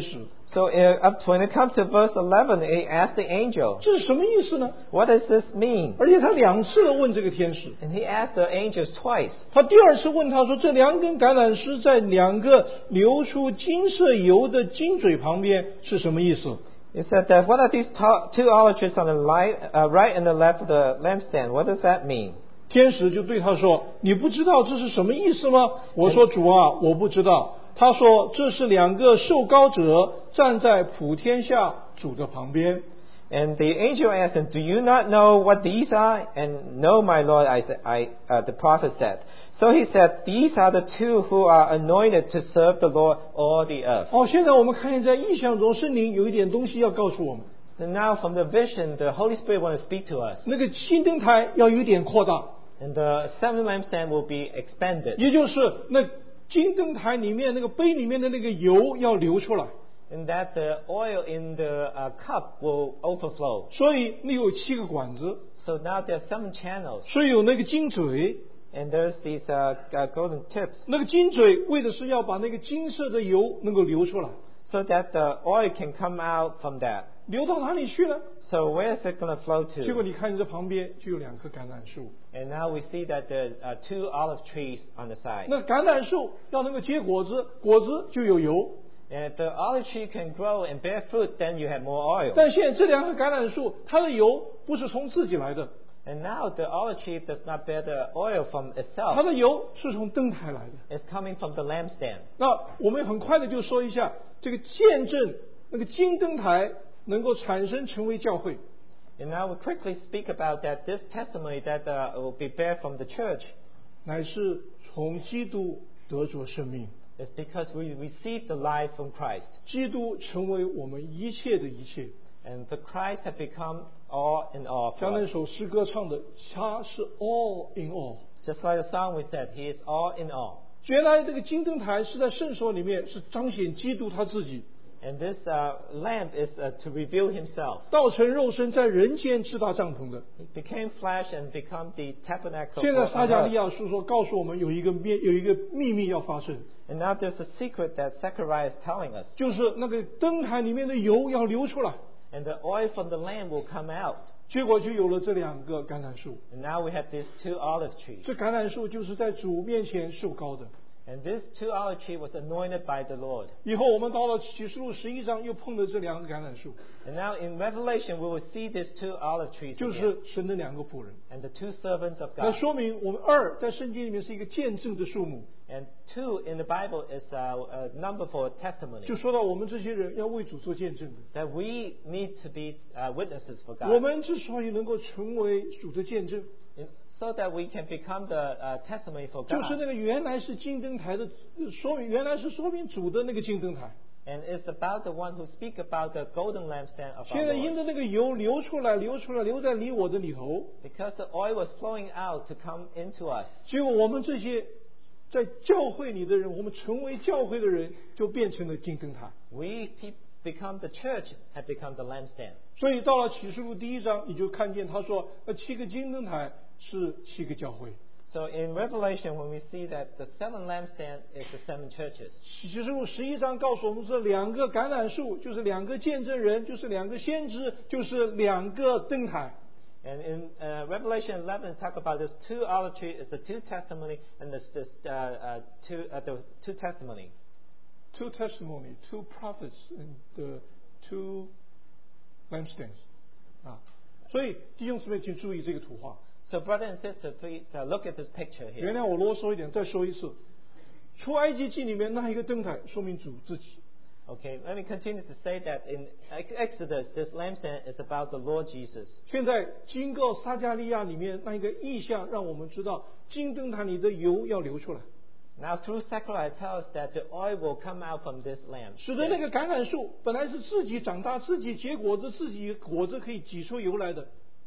So uh, up when it comes to verse eleven, he asked the angel, 这是什么意思呢？ "What does this mean?" 而且他两次的问这个天使， And he asked the angels twice. 他第二次问他说：“这两根橄榄枝在两个流出金色油的金嘴旁边是什么意思？” He said that, "What are these to- two olive trees on the li- uh, right and the left of the lampstand? What does that mean?" 天使就对他说：“你不知道这是什么意思吗？”我说：“主啊，我不知道。”他说：“这是两个受膏者站在普天下主的旁边。” And the angel asked him, "Do you not know what these are?" And no, my Lord, I, sa- I uh, the prophet said. So he said, "These are the two who are anointed to serve the Lord all the earth." 哦，现在我们看见在意象中，圣灵有一点东西要告诉我们， So now from the vision, the Holy Spirit wants to speak to us. 那个金灯台要有一点扩大， And the seven lampstand will be expanded. 也就是那金灯台里面那个杯里面的那个油要流出来。 And that the oil in the uh, cup will overflow. 所以你有七个管子， So now there are seven channels. 所以有那个金嘴， And there's these uh, uh, golden tips. 那个金嘴为的是要把那个金色的油能够流出来， So that the oil can come out from that. 流到哪里去呢？ So where is it going to flow 结果 to? 你看这旁边就有两棵橄榄树， And now we see that there are two olive trees on the side. 那橄榄树要能够结果子，果子就有油。 And if the olive tree can grow and bear fruit, then you have more oil. 但现在这两棵橄榄树，它的油不是从自己来的， And now the olive tree does not bear the oil from 它 itself. 的油是从灯台来的。 It's coming from the lampstand. 那我们很快的就说一下这个见证，那个金灯台能够产生成为教会。 And now we quickly speak about that this testimony that uh, will be bear from the church 乃是从基督得着生命， is because we receive the life from Christ. 基督成为我们一切的一切。 And the Christ have become all in all 像 for 那 us. 首诗歌唱的，他是 all in all。 Just like the song we said, He is all in all. 原来这个金灯台是在圣所里面是彰显基督他自己， And this uh, lamp is uh, to reveal Himself. 道成肉身在人间支搭帐篷的。 He became flesh and become the tabernacle 现在 for 撒 on 加利 earth. 亚书说告诉我们有一个秘有一个秘密要发生， And now there's a secret that Zechariah is telling us. 就是那个灯台里面的油要流出来， And the oil from the lamp will come out. 结果就有了这两个橄榄树。 And now we have these two olive trees. 这橄榄树就是在主面前受膏的。 And this two olive tree was anointed by the Lord. 以后我们到了启示录十一章，又碰到这两个橄榄树， And now in Revelation we will see these two olive trees 就 again. 是神的两个仆人。 And the two servants of 那 God. 说明我们二在圣经里面是一个见证的数目， And two in the Bible is a, a number for testimony. 就说到我们这些人要为主做见证的。 That we need to be uh, witnesses for 我 God. 们之所以能够成为主的见证， In- So that we can become the uh, testimony for 就是 God. 那个原来是金灯台的说明，原来是说明主的那个金灯台。 And it's about the one who speak about the golden lampstand of 现 our 在因 Lord. 着那个油流出来，流出来，流在你我的里头， Because the oil was flowing out to come into us. 结果我们这些在教会里的人，我们成为教会的人，就变成了金灯台。 We pe- become the church, have become the lampstand. 所以到了启示录第一章，你就看见他说，那七个金灯台是七个教会。 So in Revelation, when we see that the seven lampstand is the seven churches. 启示录十一章告诉我们，这两个橄榄树就是两个见证人，就是两个先知，就是两个灯台。 And in uh, Revelation eleven, talk about this two olive tree is the two testimony and this, this uh, uh, two uh, the two testimony. Two testimony, two prophets, and the two lampstands 啊，所以弟兄姊妹请注意这个图画。 So brother and sister, please uh, look at this picture 原 here. 谅我啰嗦一点，再说一次。出埃及记里面那一个灯台，说明主自己。 Okay, let me continue to say that in Ex- Exodus, this lampstand is about the Lord Jesus. 现在经过撒加利亚里面那一个意象，让我们知道金灯台里的油要流出来， Now through Zechariah tells us that the oil will come out from this lamp. 使得那个橄榄树本来是自己长大、自己结果子、自己果子可以挤出油来的，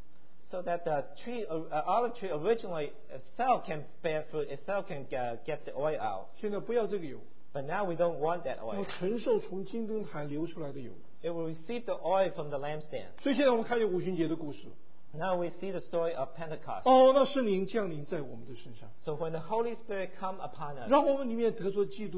So that the tree, uh, olive tree originally itself can bear fruit, itself can uh, get the oil out. 现在不要这个油， But now we don't want that 要 oil. 承受从金灯台流出来的油。 It will receive the oil from the lampstand. 所以现在我们看见五旬节的故事。 Now we see the story of Pentecost. 哦，那圣灵降临在我们的身上， So when the Holy Spirit come upon us, 让我们里面得着基督，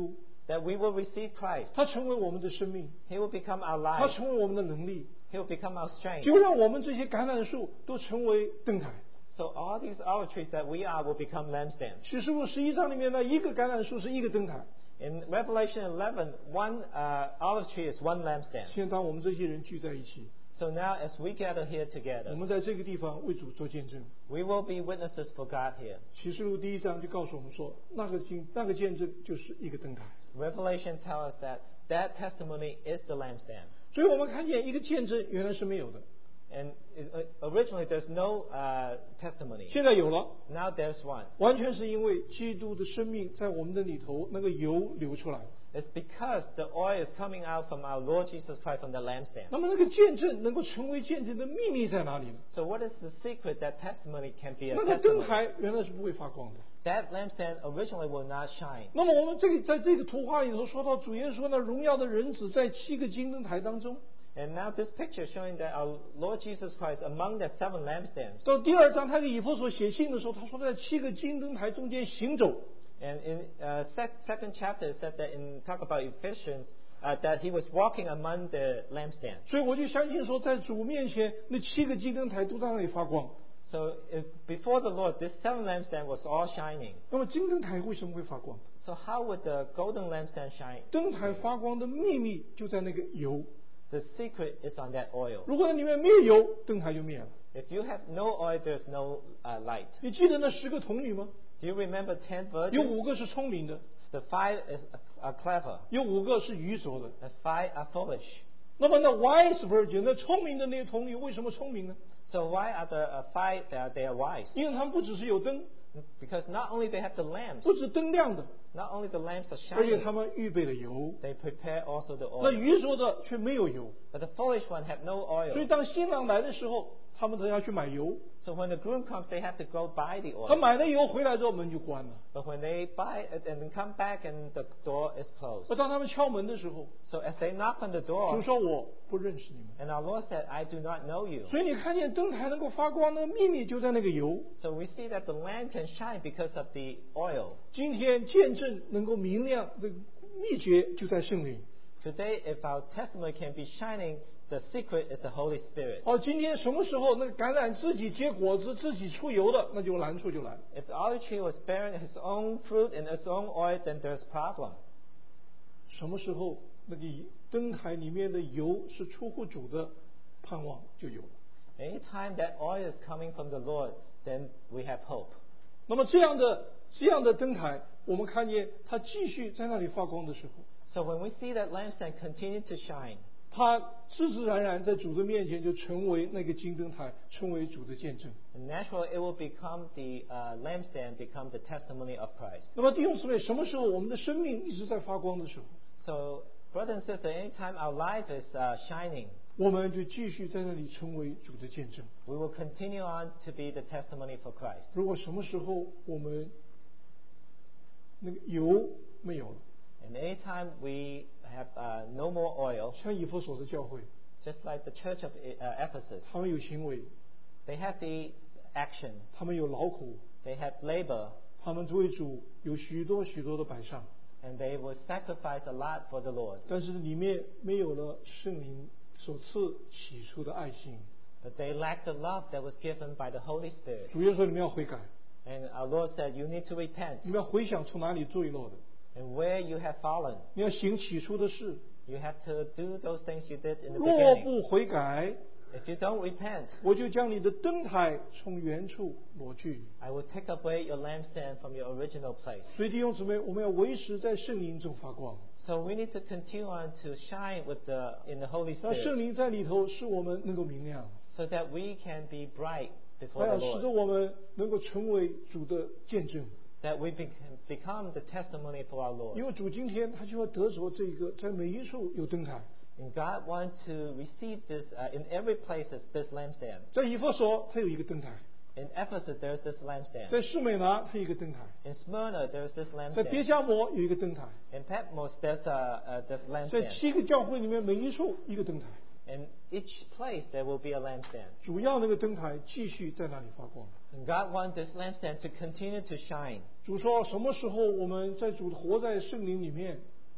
that we will receive Christ. 他成为我们的生命， He will become our 他 life. 成为我们的能力， He will become our strength. 就让我们这些橄榄树都成为灯台。 So all these olive trees that we are will become lampstands. 启示录十一章里面呢，一个橄榄树是一个灯台。 In Revelation eleven, one uh, olive tree is one lampstand. 现在当我们这些人聚在一起， So now as we gather here 我 together, 们在这个地方为主做见证。 we will be witnesses for God here. 启示录第一章就告诉我们说，那个经那个见证就是一个灯台。 Revelation tells us that that testimony is the lampstand. 所以我们看见一个见证原来是没有的， And it- originally there's no uh, testimony. 现在有了， Now there's one. 完全是因为基督的生命在我们的里头，那个油流出来了。 It's because the oil is coming out from our Lord Jesus Christ from the lampstand. 那么那个见证能够成为见证的秘密在哪里呢？ So what is the secret that testimony can be a 那个灯 testimony? 台原来是不会发光的。 That lampstand originally will not shine. 那么我们这个在这个图画里头说到主耶稣呢，荣耀的人子在七个金灯台当中。 And now this picture showing that our Lord Jesus Christ among the seven lampstands. 到第二章，他给以弗所写信的时候，他说在七个金灯台中间行走。 And in uh, sec- second chapter it said that in talk about Ephesians uh, that he was walking among the lampstands. 所以我就相信说，在主面前，那七个金灯台都在那里发光。 So if before the Lord, this seven lampstand was all shining. 那么金灯台为什么会发光？ So how would the golden lampstand shine? 灯台发光的秘密就在那个油。 The secret is on that oil. 如果里面没有油，灯台就灭了。 If you have no oil, there's no uh, light. 你记得那十个童女吗？ Do you remember ten 有 virgins? 五个是聪明的， The five is, are clever, 有五个是愚拙的。 and five are foolish. 那么那 wise virgin 那聪明的那些童女为什么聪明呢？ So why are the uh, five that they are wise? 因为他们不只是有灯， Because not only they have the lamps, 不止灯亮的， not only the lamps are 而且 shining, 他们预备了油。 they prepare also the 那 oil. 愚拙的却没有油， But the foolish one have no 所以 oil. 当新郎来的时候，他们都要去买油。 So when the groom comes, they have to go buy the 他 oil. 买了油回来之后，门就关了。 But when they buy it and then come back and the door is closed. 而当他们敲门的时候， So as they knock on the 主 door, 说我不认识你们。 and our Lord said, I do not know you. 所以你看见灯台能够发光，那个秘密就在那个油。 So we see that the lamp can shine because of the oil. 今天见证能够明亮，这个秘诀就在圣灵。 Today, if our testimony can be shining, the secret is the Holy Spirit. 哦，今天什么时候那个橄榄自己结果子、自己出油的，那就难处就来了。 If the olive tree was bearing its own fruit and its own oil, then there's problem. 什么时候那个灯台里面的油是出乎主的，盼望就有了。 Anytime that oil is coming from the Lord, then we have hope. 那么这样的这样的灯台，我们看见它继续在那里发光的时候， So when we see that lampstand continue to shine, 它自自然然在主的面前就成为那个金灯台，成为主的见证。 and naturally it will become the uh, lampstand, become the testimony of Christ. 那么弟兄姊妹，什么时候我们的生命一直在发光的时候， So, brother and sister, anytime our life is uh, shining, 我们就继续在那里成为主的见证。 we will continue on to be the testimony for Christ. 如果什么时候我们那个油没有了， And anytime we have uh, no more oil, 像以弗所的教会， just like the church of uh, Ephesus, 他们有行为， they have the action, 他们有劳苦， they have labor, 他们为主有许多许多的摆上， and they will sacrifice a lot for the Lord. 但是里面没有了圣灵所赐起初的爱心。 But they lack the love that was given by the Holy Spirit. 主耶稣说：“你们要悔改， And our Lord said, you need to repent. 你们要回想从哪里坠落的， And where you have fallen, 你要行起初的事。 you have to do those things you did in the 若 beginning. 不悔改， If you don't repent, 我就将你的灯台从原处挪去。” I will take away your lampstand from your original place. 所以弟兄姊妹，我们要维持在圣灵中发光。 So we need to continue on to shine with the in the Holy 让圣 Spirit, 灵在里头，使我们能够明亮， so that we can be bright 还 before 要 the 使得 Lord, 我们能够成为主的见证。 that we be- become the testimony for our 因 Lord. 为主今天他就要得着这个，在每一处有灯台。 And God wants to receive this uh, in every place is this lampstand. 在以弗所，他有一个灯台； In Ephesus, there's this 在 lampstand. 士美拿，他有一个灯台； In Smyrna, there's this 在别 lampstand. 加摩有一个灯台； In Patmos, there's a, uh, this 在 lampstand. 七个教会里面，每一处一个灯台。 In each place, there will be a lampstand. 主要那个灯台继续在那里发光。 And God wants this lampstand to continue to shine. 主说，什么时候我们在主活在圣灵里面，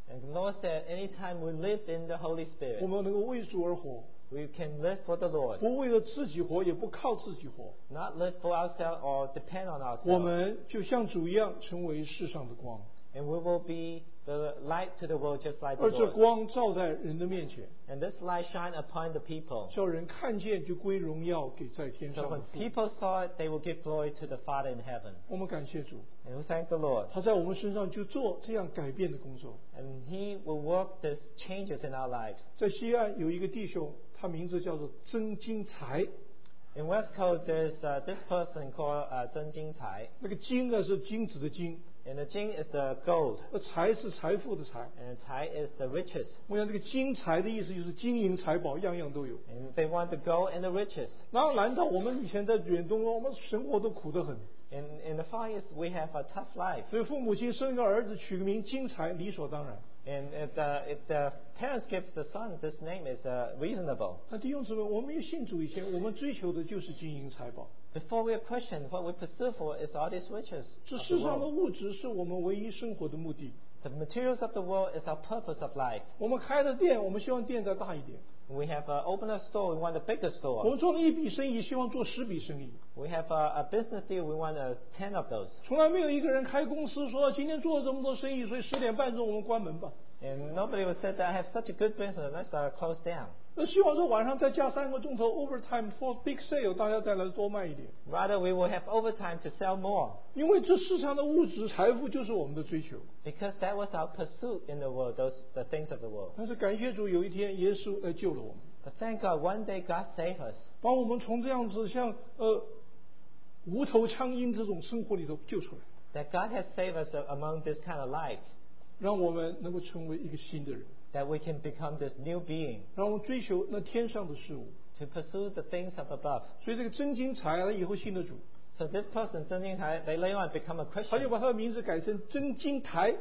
And the Lord said, anytime we live in the Holy 我 Spirit, 们能够为主而活， we can live for the Lord, 不为了自己活，也不靠自己活， not live for ourselves or depend on 我 ourselves. 们就像主一样，成为世上的光。 And we will be the light to the world just like the 而这 Lord. 光照在人的面前， And this light shine upon the people. 叫人看见就归荣耀给在天 So 上的 when 父。 people saw it, they will give glory to the Father in heaven. 我们感谢主， And we thank the Lord. 他在我们身上就做这样改变的工作。 And He will work these changes in our lives. 在西岸有一个弟兄，他名字叫做曾金财， In West Coast, there's uh, this person called uh, Zheng Jingcai. 那个金呢是金子的金， And the Jing is the gold. 那财是财富的财。 And Cai is the riches. 我想这个金财的意思就是金银财宝样样都有。 And they want the gold and the riches. 那难道我们以前在远东，我们生活都苦得很， In, in the Far East, we have a tough life. 所以父母亲生一个儿子取个名金财理所当然。 And if the, if the parents give the son this name, is uh, reasonable. 那弟兄姊妹，我们有信主以前，我们追求的就是金银财宝。 Before we are Christian, what we pursue for is all these riches 这 of 世 the 上的 world. 物质是我们唯一生活的目的。 The materials of the world is our purpose of life. 我们开的店，我们希望店再大一点； We have uh, opened a store, we want a bigger 我 store. 们做了一笔生意，希望做十笔生意。 We have a, a business deal, we want uh, ten of those. 从来没有一个人开公司说今天做了这么多生意，所以十点半钟我们关门吧。 And nobody will say that I have such a good business, let's uh, close down. 那希望说晚上再加三个钟头 overtime for big sale，大家再来多卖一点。 Rather, we will have overtime to sell more. 因为这世上的物质财富就是我们的追求。 Because that was our pursuit in the world, those the things of the world. 但是感谢主，有一天耶稣来救了我们， But thank God, one day God saved us. 把我们从这样子像呃无头苍鹰这种生活里头救出来， That God has saved us among this kind of life. 让我们能够成为一个新的人， That we can become this new being. 让我们追求那天上的事物。 To pursue the things of above. 所以这个真金财他以后信了主， So this person, Zheng Jingcai, they later on become a 他就 Christian. 把他的名字改成真金台。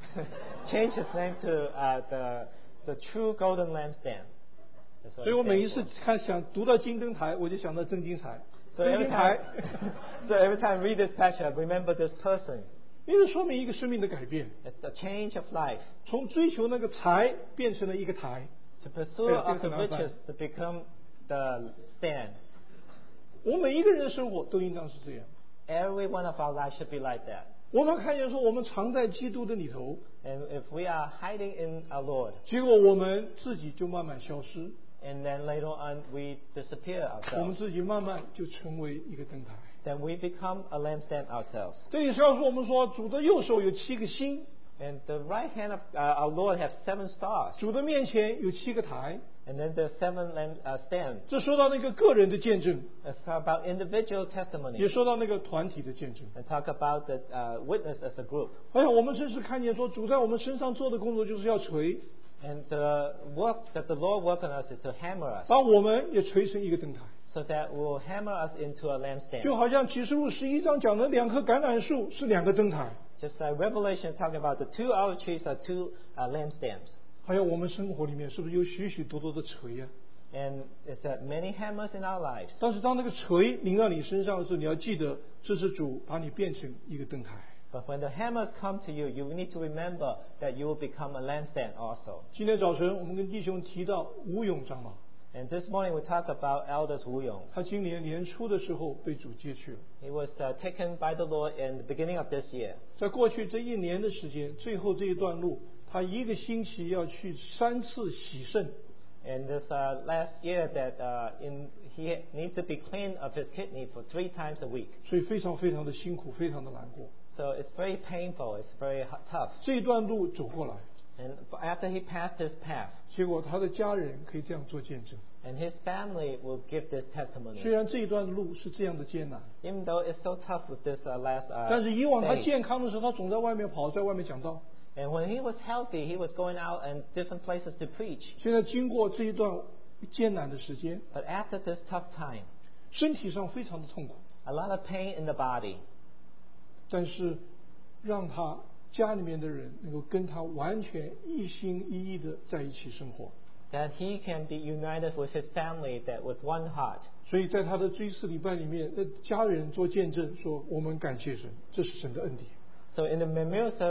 Change his name to uh, the, the true golden lampstand. That's what 所以我 it 每一 stands 次 for. 看想读到金灯台，我就想到真金财， So 真 every 金台， time, so every time I read this passage, I remember this person. 因为说明一个生命的改变， It's a change of life. 从追求那个财变成了一个台。 To pursue Yeah, of the 这个很麻烦。 riches to become the stand. 我们每一个人的生活都应当是这样。 Every one of our lives should be like that. 我们看见说，我们藏在基督的里头， And if we are hiding in our Lord, 结果我们自己就慢慢消失， and then later on we disappear 我们 ourselves, 自己慢慢就成为一个灯台。 then we become a lampstand ourselves. 这也是要说，我们说主的右手有七个星， And the right hand of uh, our Lord has seven stars, 主的面前有七个台。 and then the seven lamp uh, stand. 这说到那个个人的见证， Let's talk about individual 也 testimony, 说到那个团体的见证。 and talk about the uh, witness as a group. 哎呀，我们真是看见说，主在我们身上做的工作就是要锤， And the work that the Lord work on us is to hammer us, 把我们也锤成一个灯台。 so that will hammer us into a lampstand. 就好像启示录十一章讲的两棵橄榄树是两个灯台， Just like Revelation talking about the two olive trees are two uh, lampstands. 还有我们生活里面是不是有许许多多的锤呀、 And it's uh, many hammers in our lives. 但是当那个锤临到你身上的时候，你要记得，这是主把你变成一个灯台。 But when the hammers come to you, you need to remember that you will become a lampstand also. 今天早晨我们跟弟兄提到吴勇长老， And this morning we talk about elders Wu Yong. 他今年年初的时候被主接去了。 He was uh, taken by the Lord in the beginning of this year. 在过去这一年的时间，最后这一段路，他一个星期要去三次洗肾。 And this uh, last year that uh, in, he needs to be cleaned of his kidney for three times a week. 所以非常非常的辛苦，非常的难过。 So it's very painful. It's very h- tough. 这一段路走过来， And after he passed this path, 结果他的家人可以这样做见证。 and his family will give this 虽 testimony. 然这一段路是这样的艰难， Even though it's so tough with this uh, last 但 uh, 是以往他 day. 健康的时候，他总在外面跑，在外面讲道。 And when he was healthy, he was going out and different places to preach. 现在经过这一段艰难的时间， But after this tough time, 身体上非常的痛苦， a lot of pain in the body. 但是让他家里面的人能够跟他完全一心一意的在一起生活。 That he can be united with his family, that with one heart. 所以在他的追思礼拜里面，呃家人做见证说：“我们感谢神，这是神的恩典。” So in the memorial service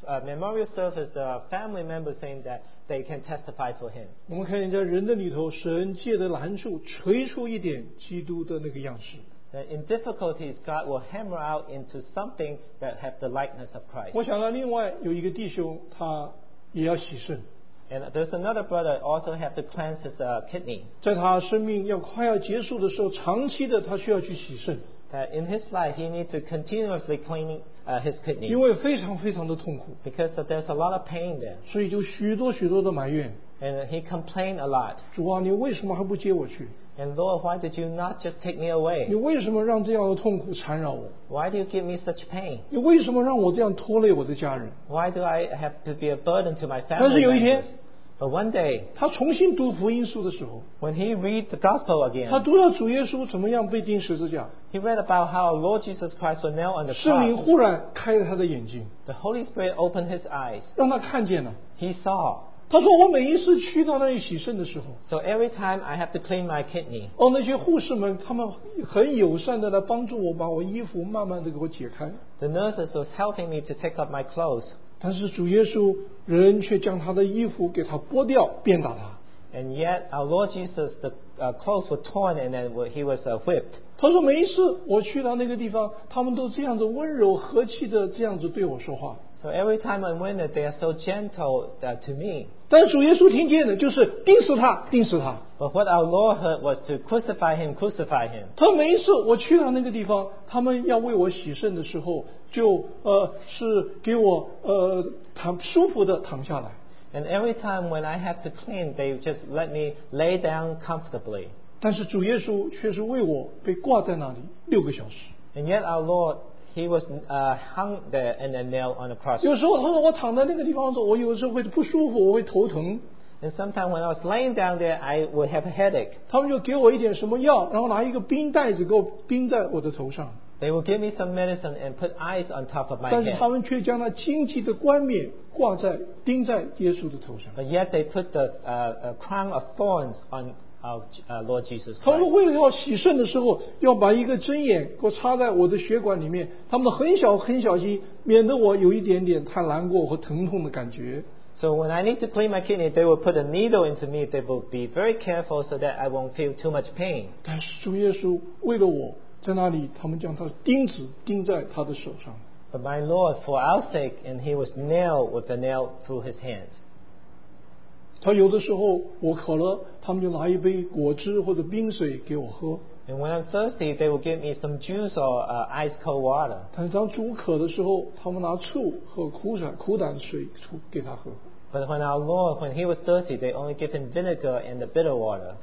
uh, memorial service, there are family members saying that they can testify for him. 我们看见在人的里头，神借的难处锤出一点基督的那个样式。 That in difficulties, God will hammer out into something that have the likeness of Christ. 我想到另外有一个弟兄，他也要洗肾， And there's another brother also have to cleanse his uh, kidney. 在他生命要快要结束的时候，长期的他需要去洗肾， That in his life he needs to continuously clean uh, his 因 kidney 为非常非常的痛苦， because there's a lot of pain there. 所以就许多许多的埋怨。 And he complained a lot. 主啊，你为什么还不接我去？ And Lord, why did you not just take me 你 away? 为什么让这样的痛苦缠绕我？ Why do you give me such pain? 你为什么让我这样拖累我的家人？ Why do I have to be a burden to my 但是 family 有一天， members? But one day, 他重新读福音书的时候， when he read the gospel 他 again, 读到主耶稣怎么样被钉十字架， he read about how our Lord Jesus Christ was nailed on the 圣灵 cross. 忽然开了他的眼睛， The Holy Spirit opened his eyes. 让他看见了。 He saw. 他说：“我每一次去到那里洗肾的时候， So every time I have to clean my kidney, 哦，那些护士们他们很友善的来帮助我，把我衣服慢慢的给我解开。 the nurses was helping me to take off my clothes. 但是主耶稣人却将他的衣服给他剥掉，鞭打他。 And yet our Lord Jesus, the uh, clothes were torn and then he was uh, whipped. 他说每一次我去到那个地方，他们都这样子温柔和气的这样子对我说话。 So every time I went there, they are so gentle uh, to me. 但主耶稣听见的就是钉死他，钉死他。 But what our Lord heard was to crucify him, crucify him. 他每一次我去到那个地方，他们要为我洗肾的时候，就呃是给我呃躺舒服的躺下来。 And every time when I have to clean, they just let me lay down comfortably. 但是主耶稣却是为我被挂在那里六个小时。 And yet our Lord, he was uh, hung there and then nailed on the cross. 有时候他说我躺在那个地方的时候，我有时候会不舒服，我会头疼。 And sometimes when I was laying down there, I would have a headache. 他们就给我一点什么药，然后拿一个冰袋子给我冰在我的头上。 They would give me some medicine and put ice on top of my 但是他 head. 们却将那荆棘的冠冕挂在钉在耶稣的头上。 But yet they put the uh, a crown of thorns on our uh, Lord Jesus 他们 Christ. 为了要洗肾的时候，要把一个针眼给我插在我的血管里面，他们很小很小心，免得我有一点点太难过和疼痛的感觉。 So when I need to clean my kidney, they will put a needle into me. They will be very careful so that I won't feel too much pain. 但是主耶稣为了我，在那里他们将他的钉子钉在他的手上。 But my Lord, for our sake, and he was nailed with a nail through his hands. 他有的时候我渴了，他们就拿一杯果汁或者冰水给我喝。 And when I'm thirsty, they will give me some juice or uh, ice cold water. 但是当主渴的时候，他们拿醋和苦胆苦胆水出给他喝。 But when our Lord, when he was thirsty, they only give him vinegar and the bitter water.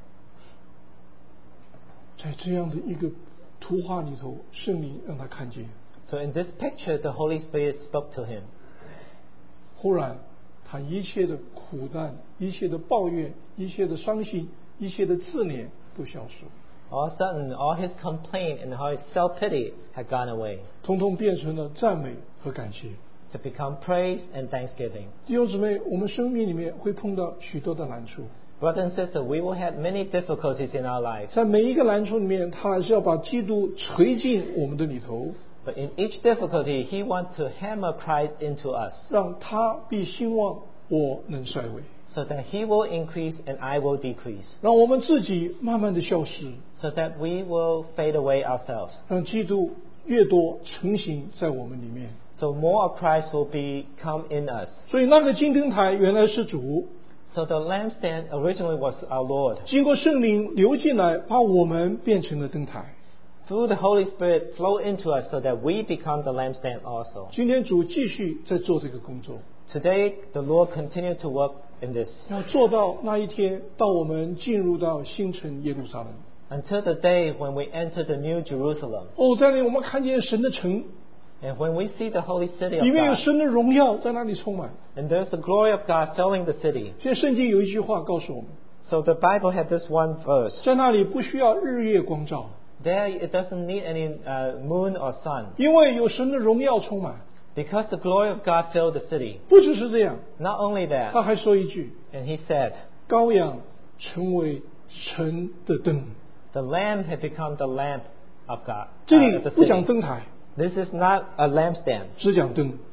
在这样的一个图画里头，圣灵让他看见， So in this picture, the Holy Spirit spoke to him. 忽然他一切的苦难、一切的抱怨、一切的伤心、一切的自怜都消失了， All of a sudden, all his complaint and all his self-pity had gone away 统统变成了赞美和感谢。 to become praise and thanksgiving. 弟兄姊妹，我们生命里面会碰到许多的难处， Brothers and sisters, we will have many difficulties in our lives. 在每一个难处里面，他还是要把基督垂进我们的里头， But in each difficulty, he wants to hammer Christ into us 让他必兴旺，我能衰微， so that he will increase and I will decrease, 让我们自己慢慢的消失， so that we will fade away ourselves. 让基督越多成型在我们里面。 So more of Christ will become in us. 所以那个金灯台原来是主， So the lampstand originally was our Lord. 经过圣灵流进来，把我们变成了灯台。 Through the Holy Spirit flow into us so that we become the lampstand also. 今天主继续在做这个工作， Today, the Lord continued to work in this 要做到那一天，到我们进入到新城耶路撒冷。 until the day when we enter the New Jerusalem. 哦，在那里我们看见神的城， And when we see the holy city of 里面有 God, 神的荣耀在那里充满。 and there's the glory of God filling the city. 现在圣经有一句话告诉我们， So the Bible had this one verse. 在那里不需要日月光照， There it doesn't need any uh, moon or sun, 因为有神的荣耀充满。 because the glory of God filled the city. 不只是这样， Not only 他 that, 还说一句： and he said, 羔羊成为城的灯。 the lamb had become the lamp of God. 这 uh, 里 of the 不讲 city. 灯台， This is not a lampstand. 只讲灯。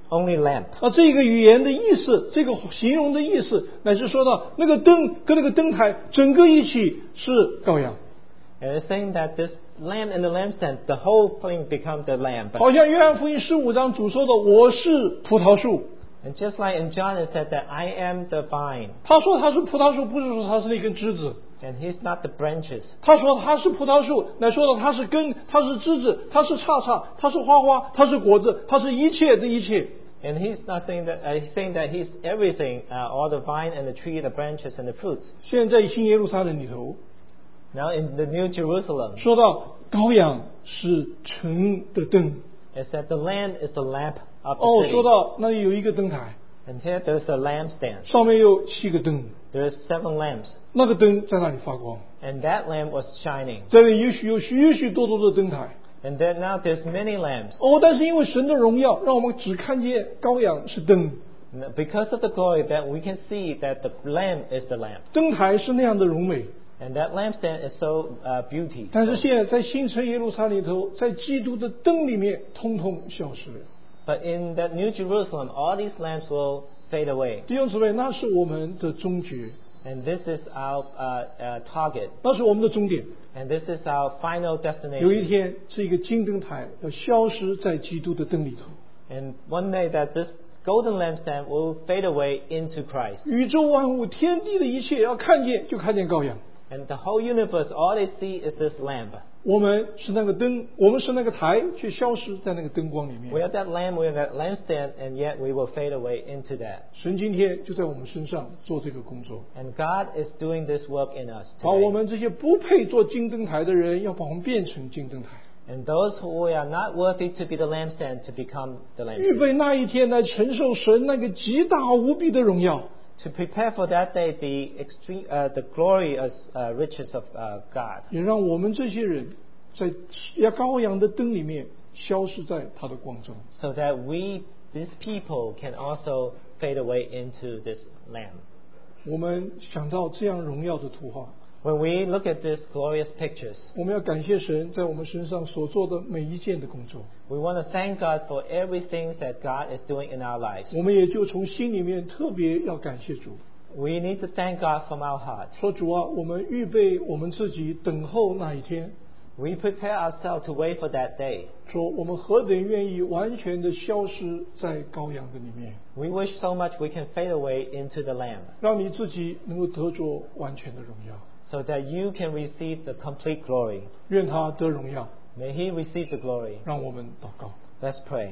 only lamp. 啊，这个语言的意思，这个形容的意思，乃是说到那个灯跟那个灯台整个一起是羔羊。 And it's saying that this lamp and the lampstand, the whole thing becomes the lamp. 好像约翰福音十五章主说的，我是葡萄树。 And just like in John it said that I am the vine. 他说他是葡萄树，不是说他是那根枝子。 And he's not the branches. 他说他是葡萄树，乃说到他是根，他是枝子，他是杈杈，他是花花，他是果子，他是一切的一切。 And he's not saying that, uh, he's saying that he's everything, uh, all the vine and the tree, the branches and the fruits. 现在新耶路撒冷里头， Now in the New Jerusalem, 说到羔羊是城的灯。 it said the Lamb is the lamp of 哦， the 说 city. 到那里有一个灯台， And here there's a lampstand. 上面有七个灯， There's seven lamps. 那个灯在那里发光。 And that lamp was shining. 这里也许有许许多多的灯台。 And then now there's many lamps. 哦，但是因为神的荣耀，让我们只看见羔羊是灯， Because of the glory that we can see that the lamb is the lamp. 灯台是那样的荣美。 And that lampstand is so uh, beauty. 但是现在在新城耶路撒冷里头，在基督的灯里面，通通消失了。 But in that New Jerusalem, all these lamps will fade away. 弟兄姊妹，那是我们的终结， And this is our uh, uh, target. 那是我们的终点。 And this is our final 有一 destination. 天，这个金灯台要消失在基督的灯里头。 And one day that this golden lampstand will fade away into Christ. 宇宙万物、天地的一切，要看见就看见羔羊。 And the whole universe, all they see is this lamp. 我们是那个灯，我们是那个台，却消失在那个灯光里面。 We are that lamp, we are that lampstand, and yet we will fade away into that. 神今天就在我们身上做这个工作， And God is doing this work in us 把我 today. 们这些不配做金灯台的人，要把我们变成金灯台， And those who are not worthy to be the lampstand to become the 预 lampstand. 备那一天来承受神那个极大无比的荣耀。 To prepare for that day the extreme, uh, the glorious uh, riches of uh, God. 也让我们这些人在羔羊的灯里面消失在他的光中。 So that we, these people, can also fade away into this lamp. 我们想到这样荣耀的图画， When we look at these glorious pictures, 我们要感谢神在我们身上所做的每一件的工作。 we want to thank God for everything that God is doing in our lives. 我们也就从心里面特别要感谢主， We need to thank God from our heart. 说主啊，我们预备我们自己等候那一天， We prepare ourselves to wait for that day. 说我们何等愿意完全的消失在羔羊的里面， We wish so much we can fade away into the Lamb, 让你自己能够得着完全的荣耀。 so that you can receive the complete glory. 愿他得荣耀， May He receive the glory. 让我们祷告。 Let's pray.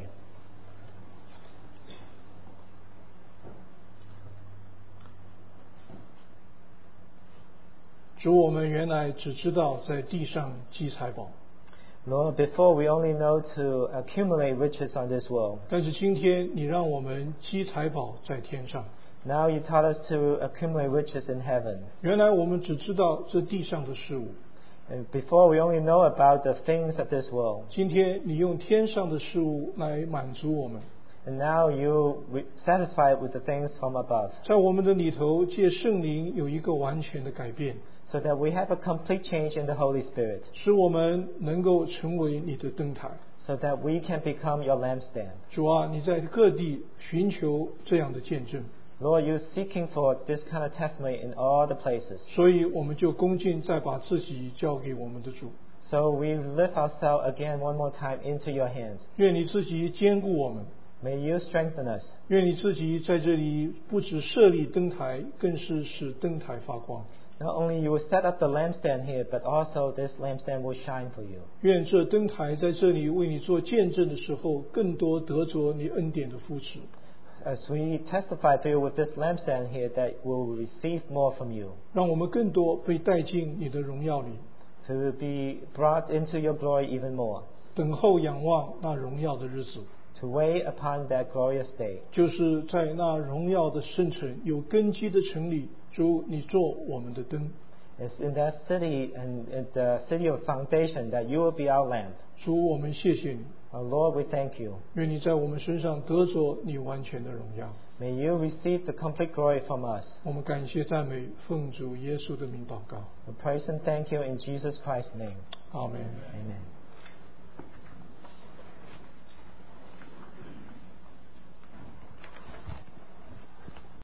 主，我们原来只知道在地上积财宝， Lord, before we only know to accumulate riches on this world. 但是今天你让我们积财宝在天上。 Now you taught us to accumulate riches in heaven. 原来我们只知道这地上的事物， And before we only know about the things of this world. 今天你用天上的事物来满足我们， And now you re- satisfied with the things from above. 在我们的里头借圣灵有一个完全的改变， So that we have a complete change in the Holy Spirit. 使我们能够成为你的灯台。 So that we can become your lampstand. 主啊，你在各地寻求这样的见证， Lord, you're seeking for this kind of testimony in all the places. 所以我们就恭敬再把自己交给我们的主。 So we lift ourselves again one more time into your hands. 愿你自己坚固我们， May you strengthen us. 愿你自己在这里不只设立灯台，更是使灯台发光。 Not only you will set up the lampstand here, but also this lampstand will shine for you. 愿这灯台在这里为你做见证的时候，更多得着你恩典的扶持。 As we testify to you with this lampstand here, that we'll receive more from you. 让我们更多被带进你的荣耀里， To be brought into your glory even more. 等候仰望那荣耀的日子， To wait upon that glorious day. 就是在那荣耀的圣城有根基的城里，主你做我们的灯。 It's in that city and in the city of foundation that you will be our lamp. 主，我们谢谢你， Our Lord, we thank you. 愿你在我们身上得着你完全的荣耀。 May you receive the complete glory from us. 我们感谢赞美，奉主耶稣的名祷告， We praise and thank you in Jesus Christ's name. 阿门。 Amen.